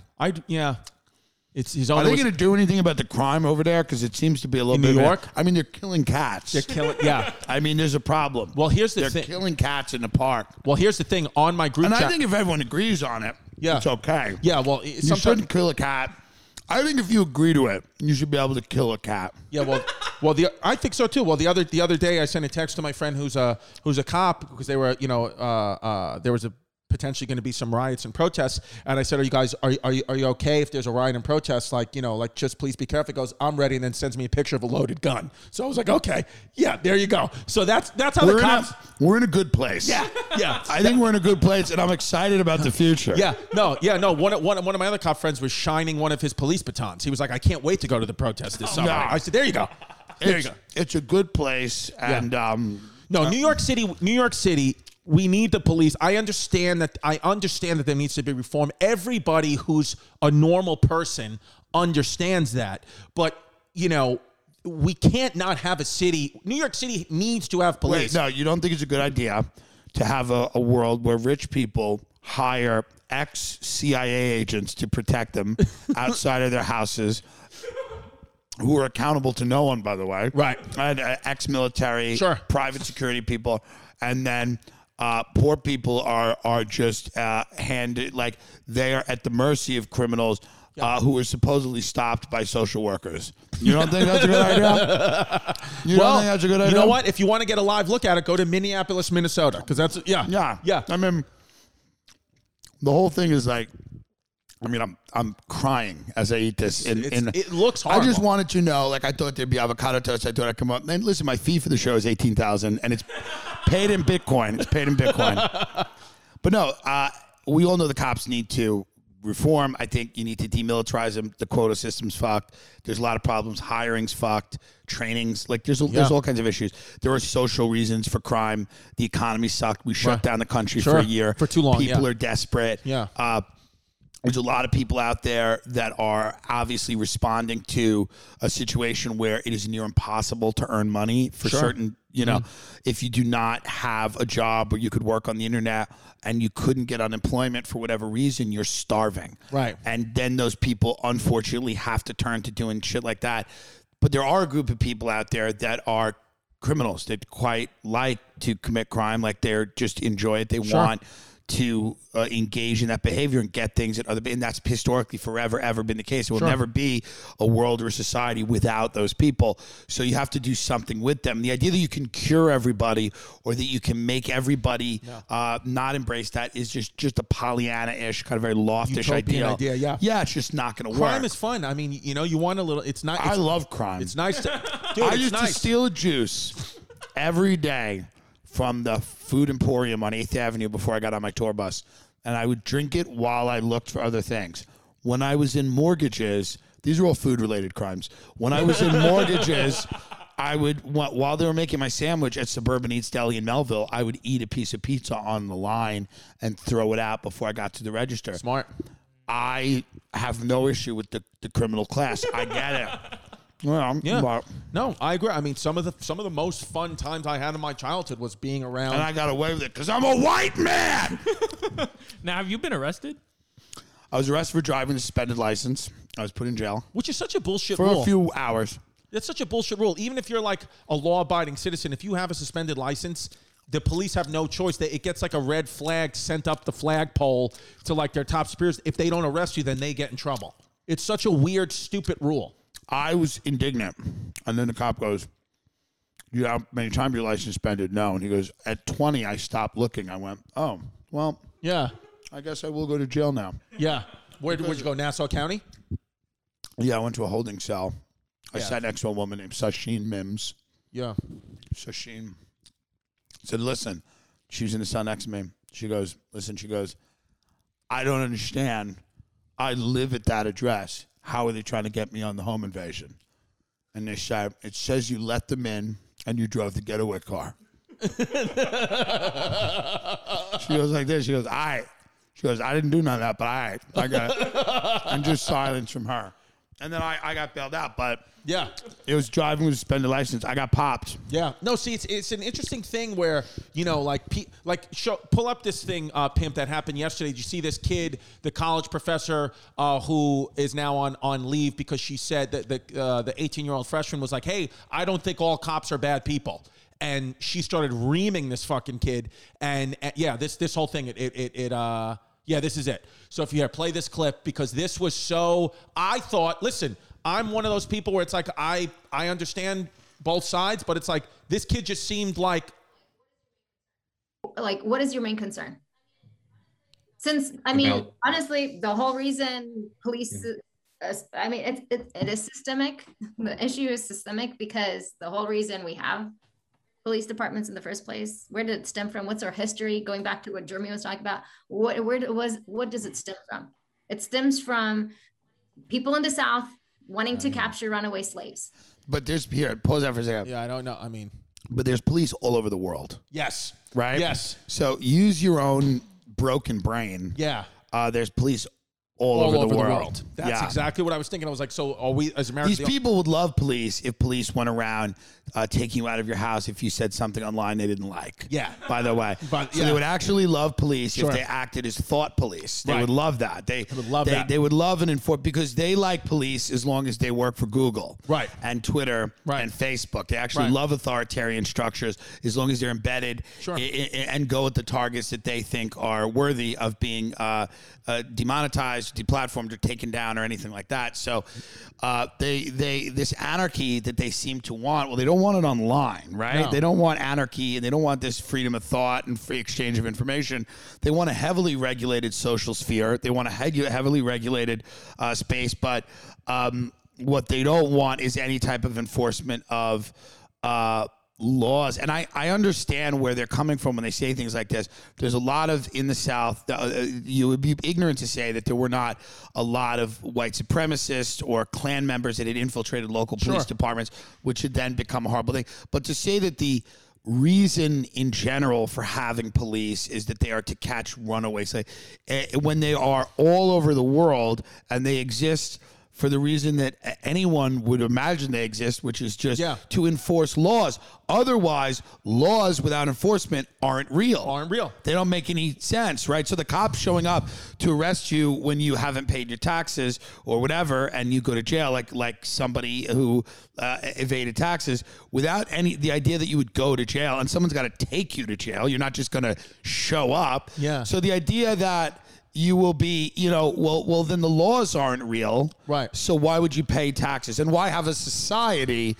it's his owner. Are they going to do anything about the crime over there? Because it seems to be a little bit in New York. They're killing cats. They're killing. Yeah, there's a problem. Well, here's the thing. They're killing cats in the park. Well, here's the thing. On my group chat, I think if everyone agrees on it, it's okay. Yeah, well, you shouldn't kill a cat. I think if you agree to it, you should be able to kill a cat. Yeah, I think so too. Well, the other day I sent a text to my friend who's a cop because they were, there was potentially going to be some riots and protests, and I said, "Are you guys are you okay if there's a riot and protest? Just please be careful." He goes, "I'm ready," and then sends me a picture of a loaded gun. So I was like, "Okay, yeah, there you go." So that's how the cops. We're in a good place. Yeah. I think we're in a good place, and I'm excited about the future. No. One of my other cop friends was shining one of his police batons. He was like, "I can't wait to go to the protest this summer." I said, "There you go. There you go. It's a good place, and New York City. We need the police. I understand that there needs to be reform. Everybody who's a normal person understands that. But, we can't not have a city. New York City needs to have police. Wait, no, you don't think it's a good idea to have a world where rich people hire ex-CIA agents to protect them outside of their houses, who are accountable to no one, by the way. Right. And ex-military, Sure. private security people, and then poor people are just handed, like, they are at the mercy of criminals who are supposedly stopped by social workers. You don't think that's a good idea? You don't think that's a good idea? You know what? If you want to get a live look at it, go to Minneapolis, Minnesota, because that's Yeah. I mean, the whole thing is like, I mean, I'm crying as I eat this. It looks I horrible. just wanted to know, like, I thought there'd be avocado toast. I thought I'd come up. And listen, my fee for the show is $18,000, and it's paid in Bitcoin. It's paid in Bitcoin. But no, we all know the cops need to reform. I think you need to demilitarize them. The quota system's fucked. There's a lot of problems. Hiring's fucked. Trainings, like there's all kinds of issues. There are social reasons for crime. The economy sucked. We shut down the country for a year. For too long, People are desperate. Yeah. There's a lot of people out there that are obviously responding to a situation where it is near impossible to earn money for certain, you know, if you do not have a job where you could work on the internet and you couldn't get unemployment for whatever reason, you're starving. Right. And then those people unfortunately have to turn to doing shit like that. But there are a group of people out there that are criminals that quite like to commit crime, like they're just enjoy it. They want to engage in that behavior and get things that other, and that's historically forever ever been the case. It will never be a world or a society without those people. So you have to do something with them. The idea that you can cure everybody or that you can make everybody not embrace that is just a Pollyanna-ish kind of very loftish Utopian idea. idea, Yeah, it's just not going to work. Crime is fun. I mean, you know, you want a little. It's not. I love crime. It's nice to. Dude, I it's used nice. to steal a juice every day from the Food Emporium on 8th Avenue before I got on my tour bus, and I would drink it while I looked for other things. When I was in mortgages, these are all food-related crimes. When I was in mortgages, I would, while they were making my sandwich at Suburban Eats Deli in Melville, I would eat a piece of pizza on the line and throw it out before I got to the register. Smart. I have no issue with the criminal class. I get it. Well, but, No, I agree. I mean, some of the most fun times I had in my childhood was being around. and I got away with it because I'm a white man. Now, have you been arrested? I was arrested for driving a suspended license. I was put in jail which is such a bullshit for rule. a few hours. That's such a bullshit rule. Even if you're like a law-abiding citizen, if you have a suspended license, the police have no choice. It gets like a red flag sent up the flagpole to like their top superiors. If they don't arrest you, then they get in trouble. It's such a weird, stupid rule. I was indignant. And then the cop goes, "You know how many times your license suspended?" No. And he goes, "At 20, I stopped looking." I went, "Oh, well, Yeah. I guess I will go to jail now." Yeah. Where'd you go? Nassau County? Yeah, I went to a holding cell. I Yeah. sat next to a woman named Sasheen Mims. Yeah. Sasheen said, "Listen," she was in the cell next to me. She goes, "Listen," she goes, "I don't understand. I live at that address. How are they trying to get me on the home invasion?" And they said, "It says you let them in and you drove the getaway car." She goes like this. She goes, "All right." She goes, "I didn't do none of that, but all right. I got it." And just silence from her. And then I got bailed out, but Yeah. it was driving with a suspended license. I got popped. Yeah. No, see, it's an interesting thing where, you know, pull up this thing, Pimp, that happened yesterday. Did you see this kid, the college professor who is now on leave because she said that the 18-year-old freshman was like, "Hey, I don't think all cops are bad people." And she started reaming this fucking kid. And yeah, this whole thing, yeah, this is it. So if you play this clip, because this was so, I thought, listen, I'm one of those people where it's like, I understand both sides, but it's like, this kid just seemed like what is your main concern? Since, I mean, honestly, the whole reason police, I mean, it is systemic. The issue is systemic because the whole reason we have police departments in the first place, where did it stem from? What's our history? Going back to what Jeremy was talking about, what does it stem from? It stems from people in the South wanting to capture runaway slaves. But there's, here, pause that for a second. yeah, I don't know. I mean, But there's police all over the world, yes. right? Yes. So use your own broken brain. Yeah. There's police all over the world. That's exactly what I was thinking. I was like, so are we as Americans? These people would love police if police went around taking you out of your house if you said something online they didn't like. Yeah. By the way. So they would actually love police if they acted as thought police. They would love that. They would love that. They would love and enforce because they like police as long as they work for Google. Right. And Twitter and Facebook. They actually love authoritarian structures as long as they're embedded and go at the targets that they think are worthy of being demonetized, deplatformed, or taken down, or anything like that. So, this anarchy that they seem to want. Well, they don't want it online, right? No. They don't want anarchy, and they don't want this freedom of thought and free exchange of information. They want a heavily regulated social sphere. They want a heavily regulated space, but what they don't want is any type of enforcement of laws. And I understand where they're coming from when they say things like this. There's a lot of, in the South, you would be ignorant to say that there were not a lot of white supremacists or Klan members that had infiltrated local police departments, which had then become a horrible thing. But to say that the reason in general for having police is that they are to catch runaways, when they are all over the world and they exist for the reason that anyone would imagine they exist, which is just to enforce laws. Otherwise, laws without enforcement aren't real. They don't make any sense, right? So the cops showing up to arrest you when you haven't paid your taxes or whatever, and you go to jail, like somebody who evaded taxes, without the idea that you would go to jail, and someone's got to take you to jail. You're not just going to show up. Yeah. So the idea that you will be, well, then the laws aren't real. Right. So why would you pay taxes? And why have a society,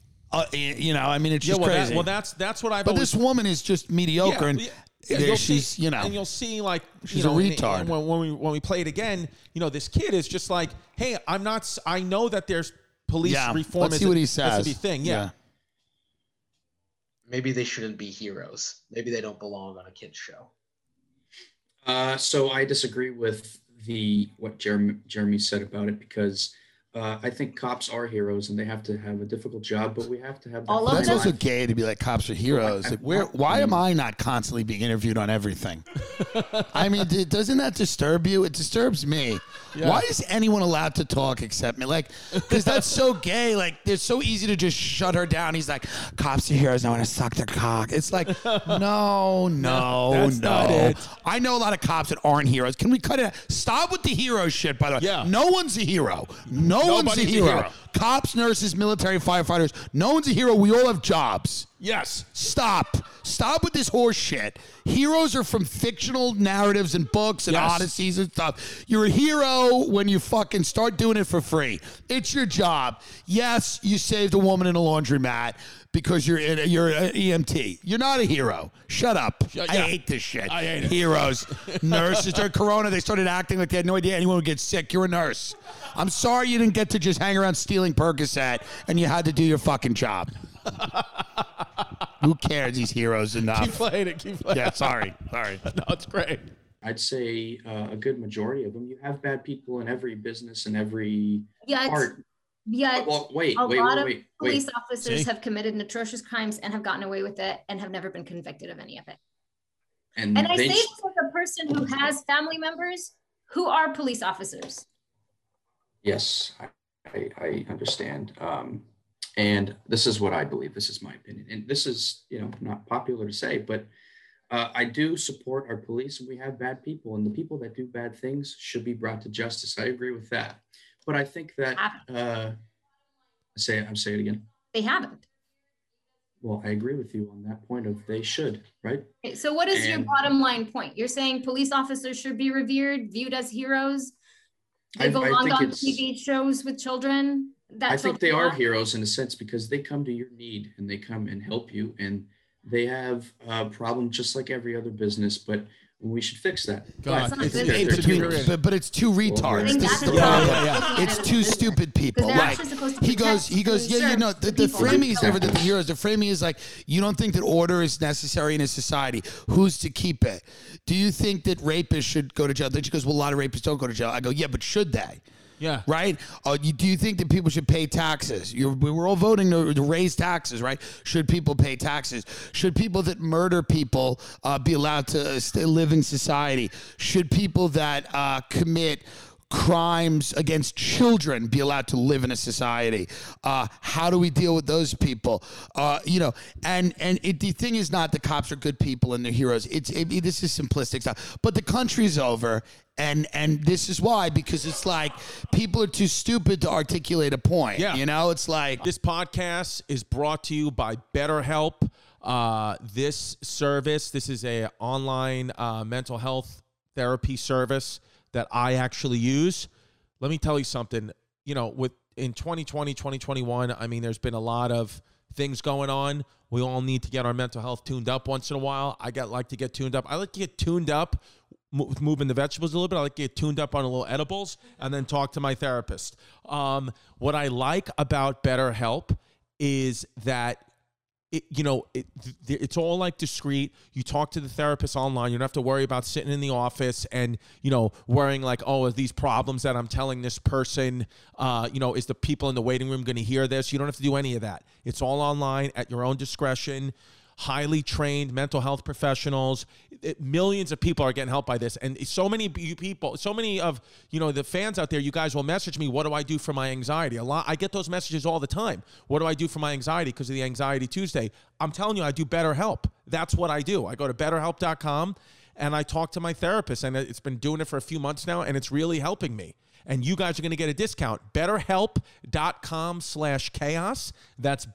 it's just crazy. That's what I've But always... this woman is just mediocre. And she's, And you'll see, like... She's a retard. And when we play it again, this kid is just like, hey, I know that there's police reform. Let's see what he says. That's a thing, yeah. Maybe they shouldn't be heroes. Maybe they don't belong on a kid's show. So I disagree with what Jeremy said about it, because I think cops are heroes and they have to have a difficult job, but we have to have that. That's also gay to be like cops are heroes. Why am I not constantly being interviewed on everything? I mean, doesn't that disturb you? It disturbs me. Yeah. Why is anyone allowed to talk except me? Because that's so gay. It's so easy to just shut her down. He's like, cops are heroes. I want to suck their cock. It's like, no. That's not it. I know a lot of cops that aren't heroes. Can we cut it out? Stop with the hero shit, by the way. Yeah. No one's a hero. Nobody's a hero. Cops, nurses, military, firefighters. No one's a hero. We all have jobs. Yes. Stop with this horse shit. Heroes are from fictional narratives and books and odysseys and stuff. You're a hero when you fucking start doing it for free. It's your job. Yes, you saved a woman in a laundromat because you're an EMT. You're not a hero. Shut up. I hate this shit. I hate it. Heroes. Nurses during Corona, they started acting like they had no idea anyone would get sick. You're a nurse. I'm sorry you didn't get to just hang around stealing Percocet and you had to do your fucking job. Who cares? These heroes enough. Keep playing it. Yeah, sorry. No, it's great. I'd say a good majority of them. You have bad people in every business and every part. Well, wait. Police officers have committed atrocious crimes and have gotten away with it and have never been convicted of any of it. And I say this as a person who has family members who are police officers. Yes, I understand. And this is what I believe. This is my opinion. And this is, not popular to say, but I do support our police, and we have bad people, and the people that do bad things should be brought to justice. I agree with that. But I think that, say it again. They haven't. Well, I agree with you on that point of they should, right? Okay, so what is your bottom line point? You're saying police officers should be revered, viewed as heroes? They belong on TV shows with children? I think they are heroes in a sense because they come to your need and they come and help you, and they have a problem just like every other business, but we should fix that. God, but it's two retards. This is the problem. It's two stupid people. Like he goes, the framing is never that the heroes. The framing is like, you don't think that order is necessary in a society. Who's to keep it? Do you think that rapists should go to jail? Then she goes, well, a lot of rapists don't go to jail. I go, yeah, but should they? Yeah. Right? Do you think that people should pay taxes? We're all voting to raise taxes, right? Should people pay taxes? Should people that murder people be allowed to live in society? Should people that commit crimes against children be allowed to live in a society? How do we deal with those people? The thing is not the cops are good people and they're heroes. This is simplistic stuff. But the country's over, and this is why, because it's like people are too stupid to articulate a point. Yeah. It's like this podcast is brought to you by BetterHelp. This is a online mental health therapy service that I actually use. Let me tell you something, in 2020, 2021, I mean, there's been a lot of things going on. We all need to get our mental health tuned up once in a while. like to get tuned up. I like to get tuned up with moving the vegetables a little bit. I like to get tuned up on a little edibles and then talk to my therapist. What I like about BetterHelp is that it's all like discreet. You talk to the therapist online. You don't have to worry about sitting in the office and, worrying like, oh, are these problems that I'm telling this person, is the people in the waiting room going to hear this? You don't have to do any of that. It's all online at your own discretion. Highly trained mental health professionals. Millions of people are getting help by this. And so many people, so many of, the fans out there, you guys will message me, what do I do for my anxiety? I get those messages all the time. What do I do for my anxiety because of the Anxiety Tuesday? I'm telling you, I do BetterHelp. That's what I do. I go to BetterHelp.com and I talk to my therapist. And it's been doing it for a few months now, and it's really helping me. And you guys are going to get a discount. BetterHelp.com/chaos. That's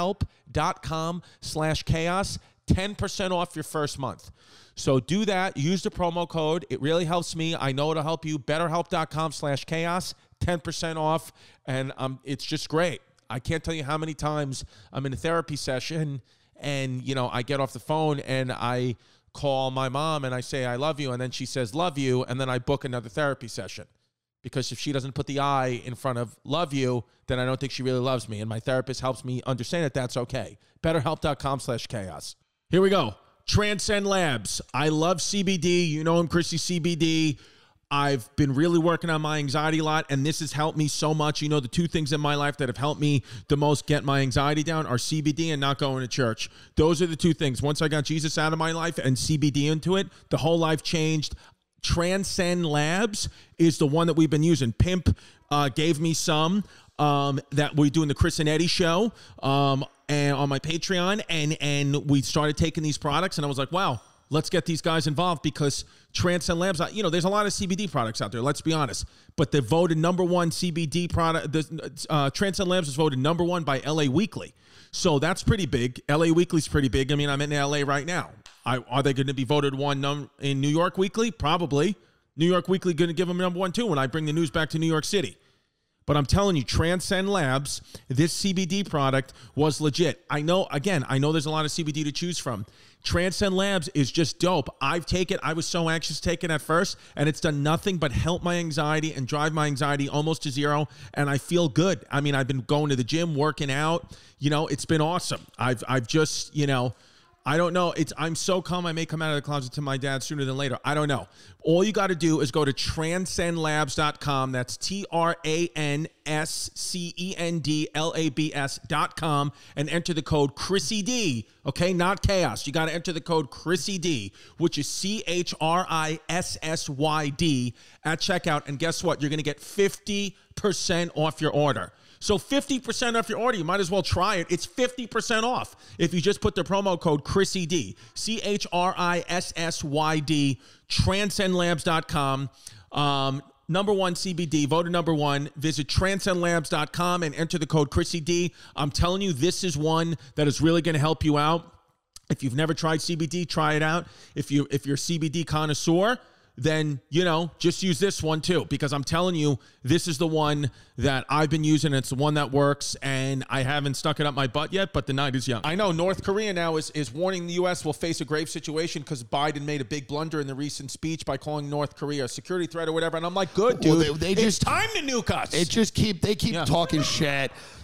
BetterHelp.com/chaos. 10% off your first month. So do that. Use the promo code. It really helps me. I know it'll help you. BetterHelp.com/chaos. 10% off. And it's just great. I can't tell you how many times I'm in a therapy session and, I get off the phone and I call my mom and I say, I love you. And then she says, love you. And then I book another therapy session. Because if she doesn't put the I in front of love you, then I don't think she really loves me. And my therapist helps me understand that that's okay. BetterHelp.com/chaos. Here we go. Transcend Labs. I love CBD. You know I'm Chrissy CBD. I've been really working on my anxiety a lot, and this has helped me so much. The two things in my life that have helped me the most get my anxiety down are CBD and not going to church. Those are the two things. Once I got Jesus out of my life and CBD into it, the whole life changed. Transcend Labs is the one that we've been using. Pimp gave me some that we're doing the Chris and Eddie show and on my Patreon, and we started taking these products, and I was like, wow, let's get these guys involved because Transcend Labs, there's a lot of CBD products out there, let's be honest, but the voted number one CBD product, Transcend Labs is voted number one by LA Weekly. So that's pretty big. LA Weekly's pretty big. I mean, I'm in LA right now. Are they going to be voted one in New York Weekly? Probably. New York Weekly going to give them number one too when I bring the news back to New York City. But I'm telling you, Transcend Labs, this CBD product was legit. I know there's a lot of CBD to choose from. Transcend Labs is just dope. I've taken, I was so anxious to take it at first, and it's done nothing but help my anxiety and drive my anxiety almost to zero, and I feel good. I mean, I've been going to the gym, working out. It's been awesome. I've just, I don't know. I'm so calm I may come out of the closet to my dad sooner than later. I don't know. All you got to do is go to transcendlabs.com. That's TranscendLabs.com and enter the code ChrissyD. Okay, not chaos. You got to enter the code ChrissyD, which is ChrisSyd at checkout. And guess what? You're going to get 50% off your order. So 50% off your order, you might as well try it. It's 50% off if you just put the promo code ChrissyD, ChrisSyd, transcendlabs.com. Number one CBD, voted number one. Visit transcendlabs.com and enter the code ChrissyD. I'm telling you, this is one that is really going to help you out. If you've never tried CBD, try it out. If you're a CBD connoisseur, then, just use this one too, because I'm telling you, this is the one that I've been using. It's the one that works, and I haven't stuck it up my butt yet, but the night is young. I know North Korea now is warning the U.S. will face a grave situation because Biden made a big blunder in the recent speech by calling North Korea a security threat or whatever, and I'm like, good, dude. Well, it's time to nuke us. They keep talking shit.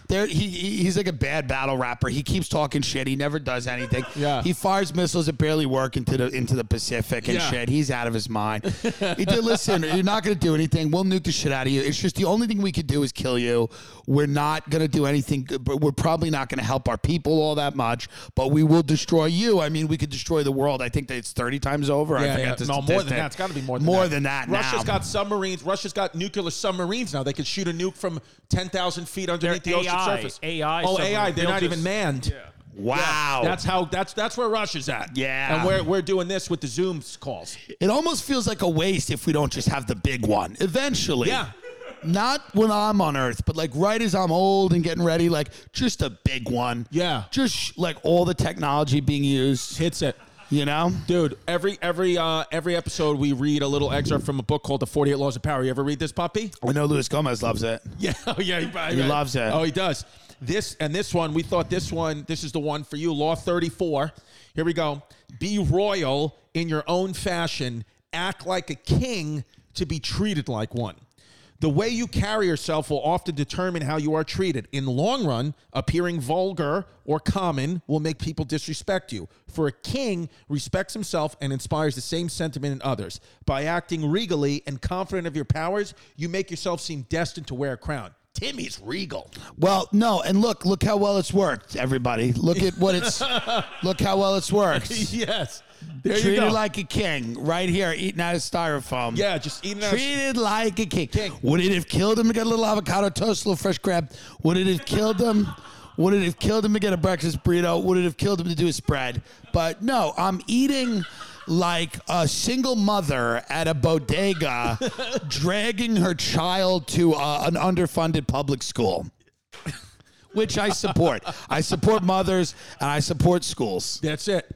He's like a bad battle rapper. He keeps talking shit. He never does anything. Yeah. He fires missiles that barely work into the Pacific and shit. He's out of his mind. He did, listen, you're not going to do anything. We'll nuke the shit out of you. It's just the only thing we could do is kill you. We're not going to do anything, but we're probably not going to help our people all that much, but we will destroy you. I mean, we could destroy the world. I think that it's 30 times over. No, more than that. It's got to be more than that. More than that Russia's now. got submarines. Russia's got nuclear submarines now. They could shoot a nuke from 10,000 feet underneath the ocean surface. AI. Oh, AI. They're They'll not even just- manned. Yeah. Wow. That's where Russia's at. Yeah. And we're doing this with the Zoom calls. It almost feels like a waste if we don't just have the big one. Eventually. Yeah. Not when I'm on Earth, but like right as I'm old and getting ready, like just a big one. Yeah. Just like all the technology being used, Hits it. you know? Dude, every episode we read a little excerpt from a book called The 48 Laws of Power. You ever read this, puppy? I know Luis Gomez loves it. Yeah, He loves it. Oh, he does. This one, we thought this is the one for you. Law 34. Here we go. Be royal in your own fashion. Act like a king to be treated like one. The way you carry yourself will often determine how you are treated. In the long run, appearing vulgar or common will make people disrespect you. For a king respects himself and inspires the same sentiment in others. By acting regally and confident of your powers, you make yourself seem destined to wear a crown. Timmy's regal. Well, no, and look how well it's worked, everybody. Look at what it's look how well it's worked. Yes. There you Treated go. like a king, right here, eating out of styrofoam. Yeah, just eating out of Treated like a king. Would it have killed him to get a little avocado toast, a little fresh crab? Would it have killed him? Would it have killed him to get a breakfast burrito? Would it have killed him to do a spread? But no, I'm eating like a single mother at a bodega dragging her child to an underfunded public school, which I support. I support mothers and I support schools. That's it.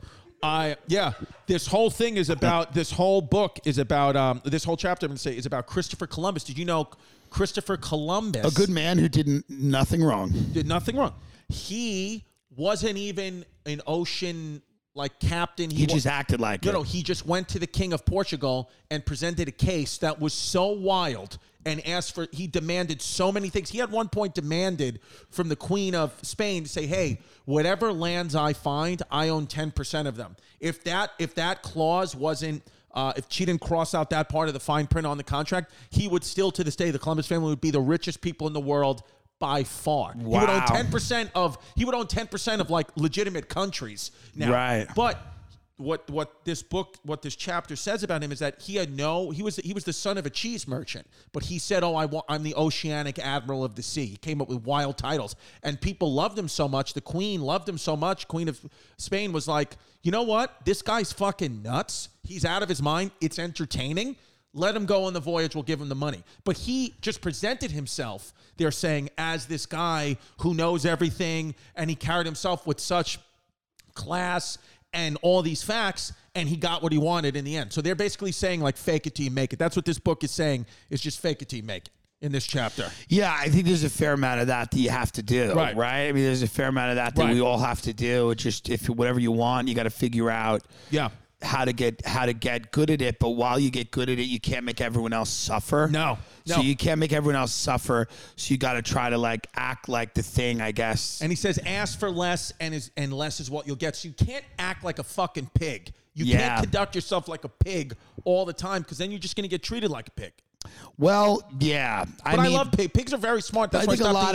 This whole thing is about, this whole book is about, this whole chapter, I'm going to say, is about Christopher Columbus. Did you know Christopher Columbus? A good man who did nothing wrong. Did nothing wrong. He wasn't even an ocean, captain. He just acted like it. No, he just went to the King of Portugal and presented a case that was so wild and he demanded so many things. He at one point demanded from the Queen of Spain to say, hey, whatever lands I find, I own 10% of them. If that clause wasn't, if she didn't cross out that part of the fine print on the contract, he would still, to this day, the Columbus family would be the richest people in the world by far. Wow. He would own 10% of legitimate countries now. Right. But what this chapter says about him is that he was the son of a cheese merchant, but he said, I'm the oceanic admiral of the sea. He came up with wild titles, and people loved him so much. The Queen loved him so much. Queen of Spain was like, you know what? This guy's fucking nuts. He's out of his mind. It's entertaining. Let him go on the voyage. We'll give him the money. But he just presented himself, they're saying, as this guy who knows everything, and he carried himself with such class and all these facts, and he got what he wanted in the end. So they're basically saying, fake it till you make it. That's what this book is saying, is just fake it till you make it in this chapter. Yeah, I think there's a fair amount of that you have to do, right? I mean, there's a fair amount of that we all have to do. It's just, if whatever you want, you got to figure out how to get good at it. But while you get good at it, you can't make everyone else suffer. No. So you can't make everyone else suffer. So you got to try to act like the thing, I guess. And he says, ask for less, and less is what you'll get. So you can't act like a fucking pig. You can't conduct yourself like a pig all the time, because then you're just going to get treated like a pig. Well, yeah. But I love pigs. Pigs are very smart. That's I think a lot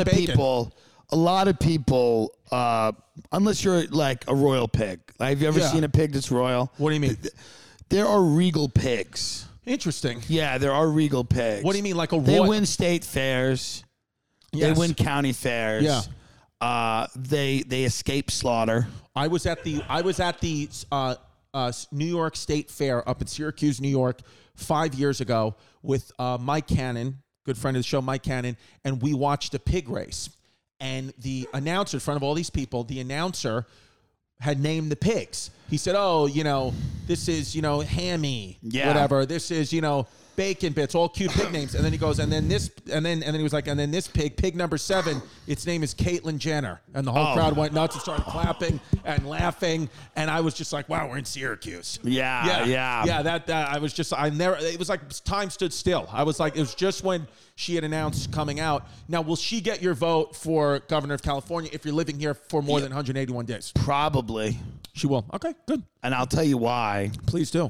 of people, unless you're a royal pig. Have you ever seen a pig that's royal? What do you mean? There are regal pigs. Interesting. Yeah, there are regal pigs. What do you mean, They win state fairs. Yes. They win county fairs. Yeah. They escape slaughter. I was at the New York State Fair up in Syracuse, New York, 5 years ago with Mike Cannon, good friend of the show, Mike Cannon, and we watched a pig race. And the announcer, in front of all these people, the announcer had named the pigs. He said, this is, Hammy, whatever. This is, Bacon Bits, all cute pig names. And then he goes, and then he was like, and then this pig number 7, its name is Caitlyn Jenner. And the whole crowd went nuts and started clapping and laughing. And I was just like, wow, we're in Syracuse. Yeah. I was just, it was like time stood still. I was like, it was just when she had announced coming out. Now, will she get your vote for governor of California if you're living here for more than 181 days? Probably. She will. Okay, good. And I'll tell you why. Please do.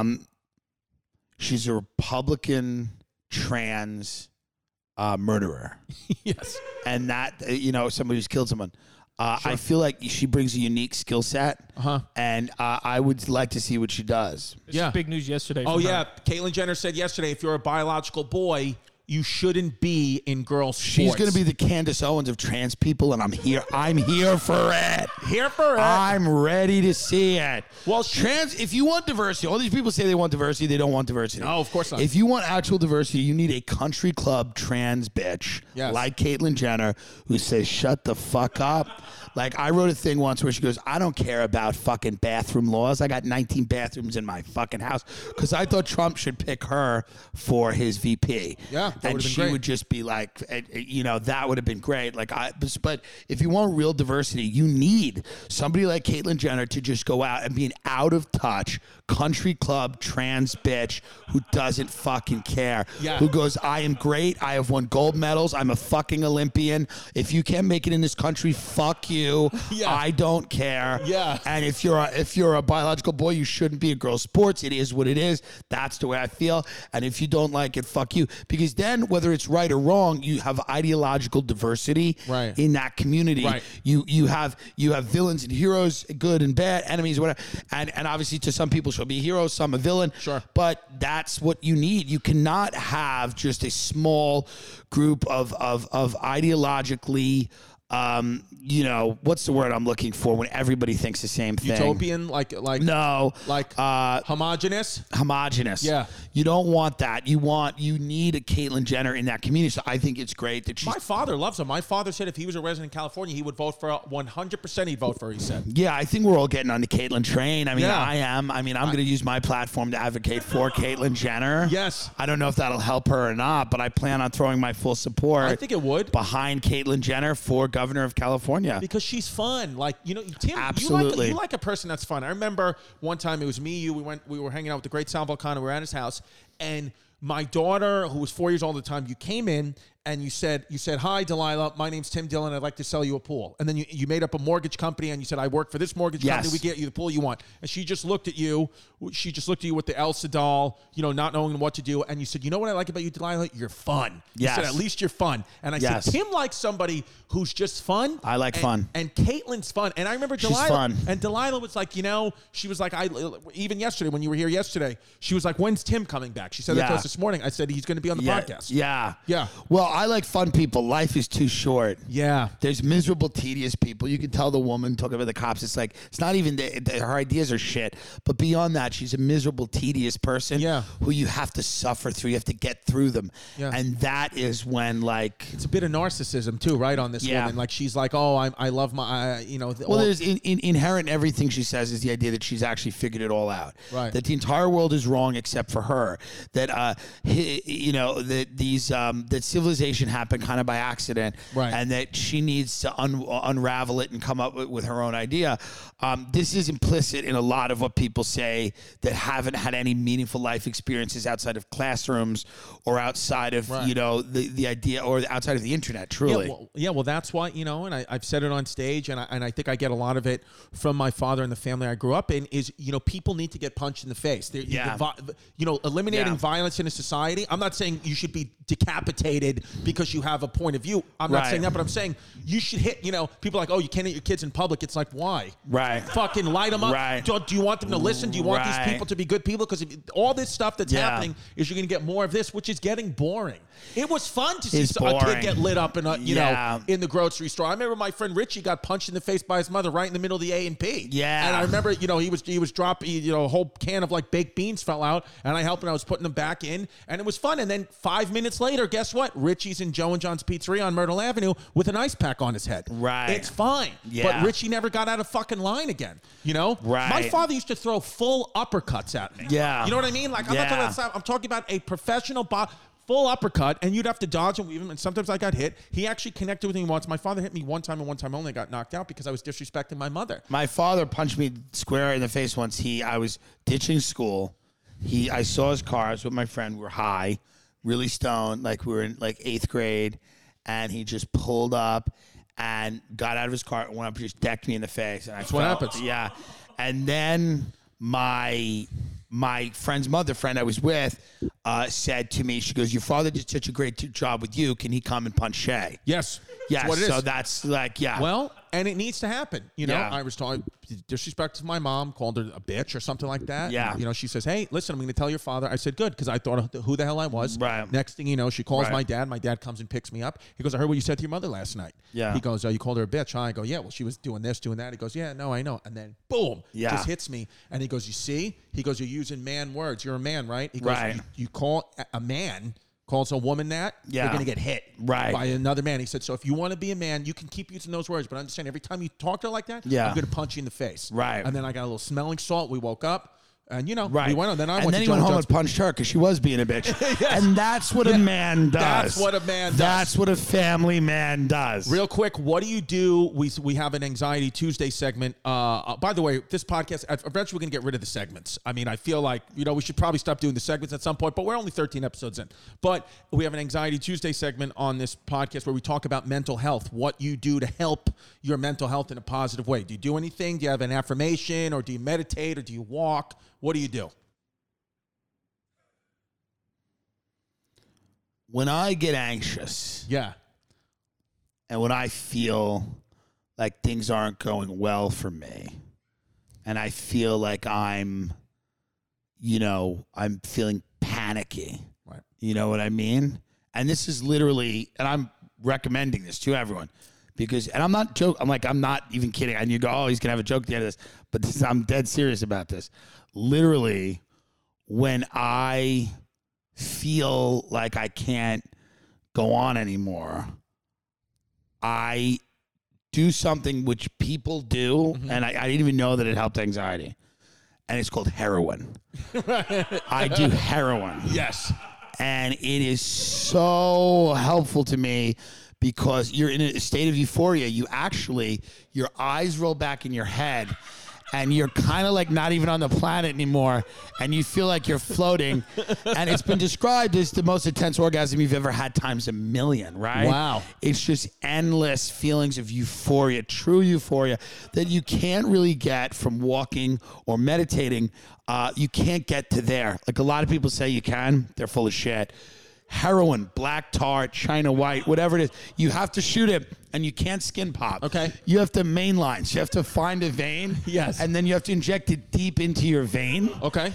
She's a Republican trans murderer. Yes. And that, somebody who's killed someone. I feel like she brings a unique skill set. And I would like to see what she does. This is big news yesterday. Oh, yeah. Caitlyn Jenner said yesterday, if you're a biological boy, you shouldn't be in girls' sports. She's going to be the Candace Owens of trans people, and I'm here for it. Here for it. I'm ready to see it. Well, if you want diversity, all these people say they want diversity, they don't want diversity. No, of course not. If you want actual diversity, you need a country club trans bitch like Caitlyn Jenner who says, shut the fuck up. Like, I wrote a thing once where she goes, I don't care about fucking bathroom laws. I got 19 bathrooms in my fucking house. Because I thought Trump should pick her for his VP. Yeah, that and she would just be like, that would have been great. Like, but if you want real diversity, you need somebody like Caitlyn Jenner to just go out and be an out of touch country club trans bitch who doesn't fucking care. Yeah. Who goes, I am great. I have won gold medals. I'm a fucking Olympian. If you can't make it in this country, fuck you. Yeah. I don't care. Yeah. And if you're a biological boy, you shouldn't be in girls' sports. It is what it is. That's the way I feel. And if you don't like it, fuck you. Because then, whether it's right or wrong, you have ideological diversity in that community. Right. You have villains and heroes, good and bad, enemies, whatever. And obviously, to some people, she'll be a hero, some a villain. Sure. But that's what you need. You cannot have just a small group of ideologically. What's the word I'm looking for when everybody thinks the same thing? Utopian, homogenous. Homogenous. Yeah. You don't want that. You need a Caitlyn Jenner in that community. So I think it's great that she's. My father loves her. My father said if he was a resident in California, he would vote for 100%. He'd vote for her. He said. Yeah, I think we're all getting on the Caitlyn train. I mean, Yeah. I am. I mean, I'm going to use my platform to advocate for Caitlyn Jenner. Yes. I don't know if that'll help her or not, but I plan on throwing my full support. I think it would. Behind Caitlyn Jenner for governor of California. Because she's fun. Like, Tim, Absolutely. you like a person that's fun. I remember one time it was me, you, we were hanging out with the great Sal Volcano. We were at his house, and my daughter, who was 4 years old at the time, you came in and you said, hi, Delilah, my name's Tim Dillon. I'd like to sell you a pool. And then you made up a mortgage company and you said, I work for this mortgage company. We get you the pool you want. And she just looked at you. She just looked at you with the Elsa doll, not knowing what to do. And you said, you know what I like about you, Delilah? You're fun. Yes. You said, at least you're fun. And I said, Tim likes somebody who's just fun. I like fun. And Caitlyn's fun. And I remember Delilah. She's fun. And Delilah was like, she was like, even yesterday when you were here yesterday, she was like, when's Tim coming back? She said that to us this morning. I said, he's going to be on the podcast. Yeah. Yeah. Well, I like fun people. Life is too short. Yeah. There's miserable, tedious people. You can tell the woman talking about the cops. It's like, it's not even, her ideas are shit. But beyond that, she's a miserable, tedious person who you have to suffer through. You have to get through them. Yeah. And that is when, like. It's a bit of narcissism, too, right, on this woman. Like, she's like, oh, I love my, Well, there's inherent in everything she says is the idea that she's actually figured it all out. Right. That the entire world is wrong except for her. That, that civilization happened kind of by accident. Right. And that she needs to unravel it and come up with her own idea. This is implicit in a lot of what people say that haven't had any meaningful life experiences outside of classrooms or outside of, the idea or outside of the internet, truly. Well, that's why, and I've said it on stage, and I think I get a lot of it from my father and the family I grew up in is, people need to get punched in the face. Eliminating violence in a society. I'm not saying you should be decapitated because you have a point of view. I'm not saying that, but I'm saying you should hit, people are like, oh, you can't hit your kids in public. It's like, why? Right. Fucking light them up. Right. Do you want them to listen? Do you want these people to be good people? Because all this stuff that's happening is you're going to get more of this, which is getting boring. It was fun to see a kid get lit up in in the grocery store. I remember my friend Richie got punched in the face by his mother right in the middle of the A&P. Yeah. And I remember, he was dropping, a whole can of baked beans fell out, and I helped him. I was putting them back in, and it was fun. And then 5 minutes later, guess what? Richie's and Joe and John's Pizzeria on Myrtle Avenue with an ice pack on his head. Right. It's fine. Yeah. But Richie never got out of fucking line again. You know? Right. My father used to throw full uppercuts at me. Yeah. You know what I mean? Like, I'm not Yeah. talking about, I'm talking about a professional full uppercut, and you'd have to dodge and weave him, and sometimes I got hit. He actually connected with me once. My father hit me one time and one time only. I got knocked out because I was disrespecting my mother. My father punched me square in the face once. I was ditching school. I saw his car. I was with my friend. We were high, really stoned, like we were in like 8th grade, and he just pulled up and got out of his car and went up and just decked me in the face. And That's what happens. Yeah. And then my friend's mother, friend I was with, said to me, she goes, your father did such a great job with you. Can he come and punch Shay? Yes. Yes. That's what it So is. that's like, yeah. Well, and it needs to happen. You know, Yeah. I was talking disrespect to my mom, called her a bitch or something like that. Yeah. You know, she says, hey, listen, I'm going to tell your father. I said, good, because I thought who the hell I was. Right. Next thing you know, she calls Right. my dad. My dad comes and picks me up. He goes, I heard what you said to your mother last night. Yeah. He goes, you called her a bitch, huh? I go, yeah, well, she was doing this, doing that. He goes, yeah, no, I know. And then, boom, Yeah. just hits me. And he goes, you see? He goes, you're using man words. You're a man, right? He goes, Right. you call a man calls a woman that, Yeah. you're going to get hit Right. by another man. He said, so if you want to be a man, you can keep using those words, but understand every time you talk to her like that, Yeah. I'm going to punch you in the face. Right. And then I got a little smelling salt. We woke up, and, you know, Right. we went on. Then I and went then to he Joe went home John's. and punched her because she was being a bitch. And that's what a man does. That's what a man does. That's what a family man does. Real quick, what do you do? We have an Anxiety Tuesday segment. By the way, this podcast, eventually we're going to get rid of the segments. I mean, I feel like, you know, we should probably stop doing the segments at some point, but we're only 13 episodes in. But we have an Anxiety Tuesday segment on this podcast where we talk about mental health, what you do to help your mental health in a positive way. Do you do anything? Do you have an affirmation, or do you meditate, or do you walk? What do you do? When I get anxious Yeah. and when I feel like things aren't going well for me, and I feel like I'm feeling panicky. Right. You know what I mean? And this is literally, and I'm recommending this to everyone because, and I'm not joking. I'm not even kidding. And you go, oh, he's going to have a joke at the end of this. But I'm dead serious about this. Literally, when I feel like I can't go on anymore, I do something which people do, and I didn't even know that it helped anxiety. And it's called heroin. I do heroin. Yes. And it is so helpful to me because you're in a state of euphoria. Your eyes roll back in your head and you're kind of like not even on the planet anymore. And you feel like you're floating. And it's been described as the most intense orgasm you've ever had times 1,000,000, right? Wow. It's just endless feelings of euphoria, true euphoria that you can't really get from walking or meditating. You can't get to there. Like a lot of people say you can. They're full of shit. Heroin, black tar, China white, whatever it is. You have to shoot it, and you can't skin pop. Okay. You have to mainline. So you have to find a vein. Yes. And then you have to inject it deep into your vein. Okay.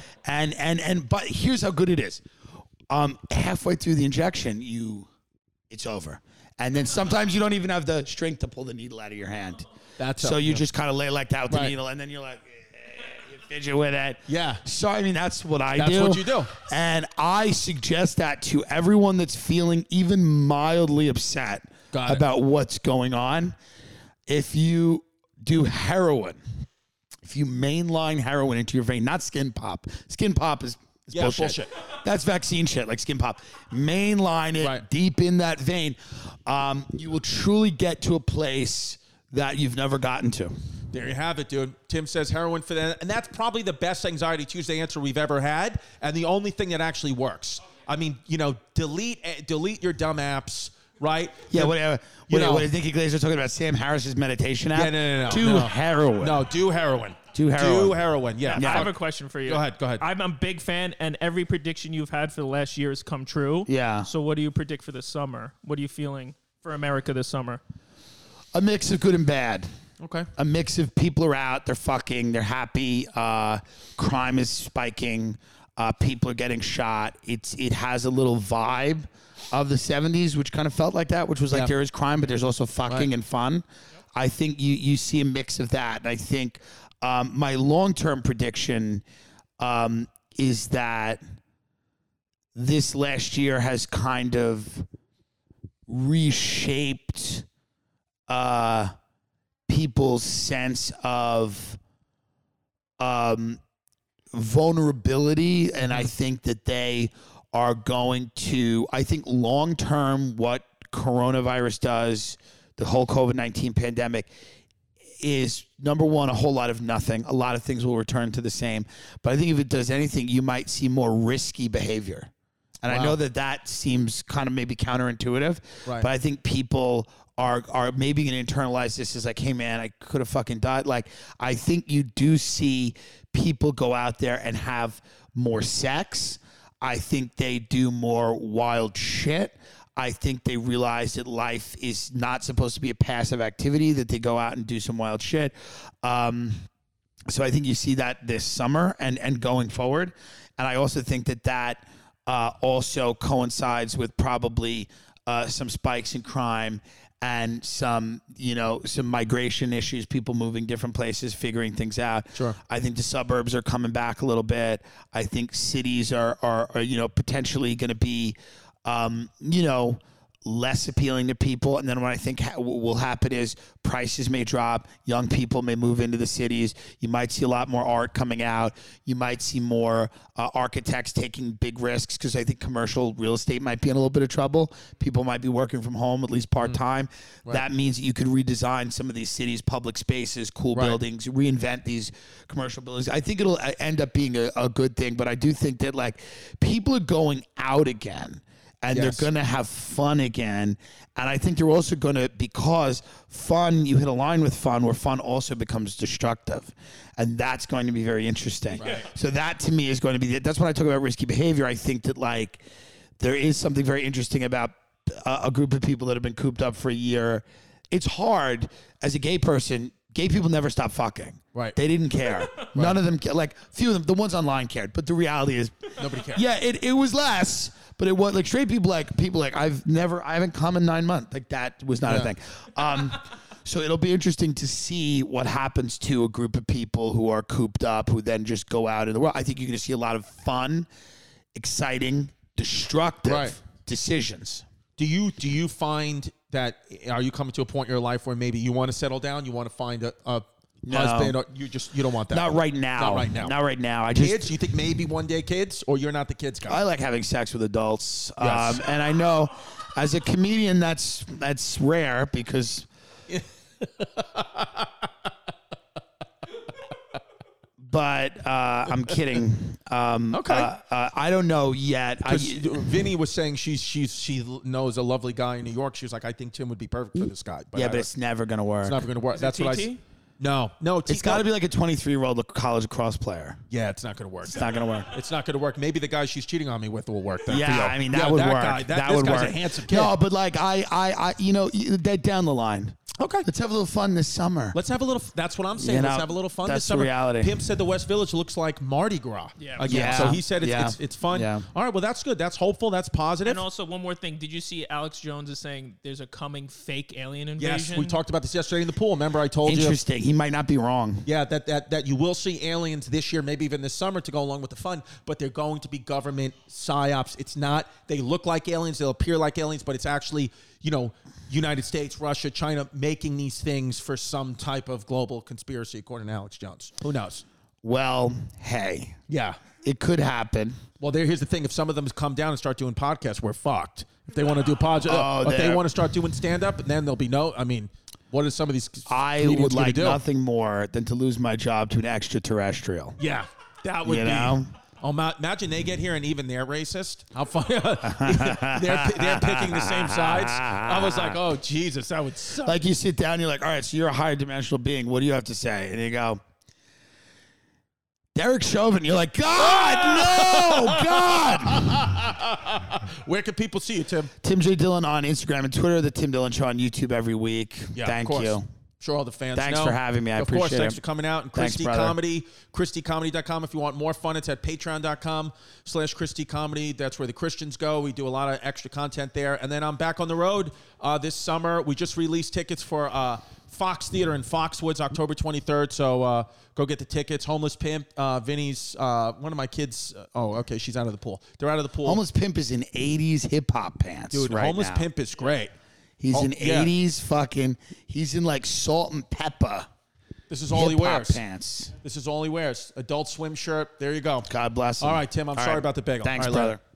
But here's how good it is. Halfway through the injection, it's over. And then sometimes you don't even have the strength to pull the needle out of your hand. So you just kind of lay like that with the needle, and then you're like, you fidget with it. Yeah. So, I mean, that's what I do. That's what you do. And I suggest that to everyone that's feeling even mildly upset Got it. about what's going on. If you do heroin, if you mainline heroin into your vein, not skin pop. Skin pop is bullshit. That's vaccine shit, like skin pop. Mainline it deep in that vein. You will truly get to a place that you've never gotten to. There you have it, dude. Tim says heroin for that. And that's probably the best Anxiety Tuesday answer we've ever had. And the only thing that actually works. I mean, you know, delete your dumb apps, right? Yeah, whatever. What do you think Glazer talking about? Sam Harris's meditation app? Yeah, no. Do heroin. No, do heroin. Do heroin. Do heroin, yeah. I have a question for you. Go ahead. I'm a big fan, and every prediction you've had for the last year has come true. Yeah. So what do you predict for this summer? What are you feeling for America this summer? A mix of good and bad. Okay. A mix of people are out, they're fucking, they're happy. Crime is spiking. People are getting shot. It has a little vibe of the 70s, which kind of felt like that, which was like there is crime, but there's also fucking and fun. I think you see a mix of that. And I think my long-term prediction is that this last year has kind of reshaped people's sense of vulnerability, and I think that they are going to, I think long term, what coronavirus does, the whole COVID-19 pandemic, is number one, a whole lot of nothing. A lot of things will return to the same. But I think if it does anything, you might see more risky behavior. And I know that seems kind of maybe counterintuitive, Right. but I think people are maybe going to internalize this as like, hey man, I could have fucking died. Like, I think you do see people go out there and have more sex. I think they do more wild shit. I think they realize that life is not supposed to be a passive activity, that they go out and do some wild shit. So I think you see that this summer and going forward. And I also think that also coincides with probably some spikes in crime and some migration issues, people moving different places, figuring things out. Sure. I think the suburbs are coming back a little bit. I think cities are potentially going to be, less appealing to people. And then what I think will happen is prices may drop. Young people may move into the cities. You might see a lot more art coming out. You might see more architects taking big risks, because I think commercial real estate might be in a little bit of trouble. People might be working from home, at least part-time. Right. That means that you could redesign some of these cities' public spaces, cool buildings, reinvent these commercial buildings. I think it'll end up being a good thing, but I do think that like people are going out again. And they're going to have fun again. And I think they're also going to, because fun, you hit a line with fun where fun also becomes destructive. And that's going to be very interesting. Right. So that to me is going to be, that's when I talk about risky behavior. I think that like there is something very interesting about a group of people that have been cooped up for a year. It's hard as a gay person. Gay people never stop fucking. Right. They didn't care. None of them, like few of them, the ones online cared. But the reality is, nobody cared. Yeah, it was less. But it was like straight people, I haven't come in 9 months. Like that was not a thing. So it'll be interesting to see what happens to a group of people who are cooped up, who then just go out in the world. I think you're going to see a lot of fun, exciting, destructive decisions. Do you find that, are you coming to a point in your life where maybe you want to settle down, you want to find a husband, or you don't want that? Not right now. Not right now. Kids? You think maybe one day kids, or you're not the kids guy? I like having sex with adults. Yes. And I know as a comedian that's rare, because but I'm kidding. Okay. I don't know yet. Vinny was saying she knows a lovely guy in New York. She was like, I think Tim would be perfect for this guy. But it's never going to work. It's never going to work. That's what I. No. It's got to be like a 23-year-old college lacrosse player. Yeah, it's not going to work. It's not going to work. It's not going to work. Maybe the guy she's cheating on me with will work. Yeah, I mean that would work. That would work. A handsome kid. No, but like I down the line. Okay. Let's have a little fun this summer. Let's have a little. That's what I'm saying. Let's have a little fun this summer. That's the reality. Pimp said the West Village looks like Mardi Gras. Yeah. Again. Yeah. So he said it's fun. Yeah. All right. Well, that's good. That's hopeful. That's positive. And also, one more thing. Did you see Alex Jones is saying there's a coming fake alien invasion? Yes, we talked about this yesterday in the pool. Remember, I told you. Interesting. He might not be wrong. Yeah, that you will see aliens this year, maybe even this summer, to go along with the fun, but they're going to be government psyops. It's not, they look like aliens, they'll appear like aliens, but it's actually, United States, Russia, China making these things for some type of global conspiracy, according to Alex Jones. Who knows? Well, hey. Yeah. It could happen. Well, here's the thing. If some of them come down and start doing podcasts, we're fucked. If they want to do if they want to start doing stand-up, then there'll be what are some of these I would like nothing more than to lose my job to an extraterrestrial. Yeah, that would be. Oh, imagine they get here and even they're racist. How funny. they're picking the same sides. I was like, oh, Jesus, that would suck. Like you sit down, you're like, all right, so you're a higher dimensional being. What do you have to say? And you go, Derek Chauvin. You're like, God, no, God. Where can people see you, Tim? Tim J. Dillon on Instagram and Twitter. The Tim Dillon Show on YouTube every week. Yeah, Thank you. Sure, all the fans Thanks know. for having me. I appreciate it. Of course, thanks for coming out. And Christie Comedy, ChristieComedy.com. If you want more fun, it's at patreon.com/Christie Comedy. That's where the Christians go. We do a lot of extra content there. And then I'm back on the road this summer. We just released tickets for Fox Theater in Foxwoods, October 23rd. So go get the tickets. Homeless Pimp, Vinny's, one of my kids. She's out of the pool. They're out of the pool. Homeless Pimp is in 80s hip-hop pants. Dude, right Homeless now. Pimp is great. He's in yeah. 80s fucking. He's in like salt and pepper. This is all he hip-hop wears. Pants. This is all he wears. Adult Swim shirt. There you go. God bless him. All right, Tim. I'm sorry about the bagel. Thanks, all right, brother. later.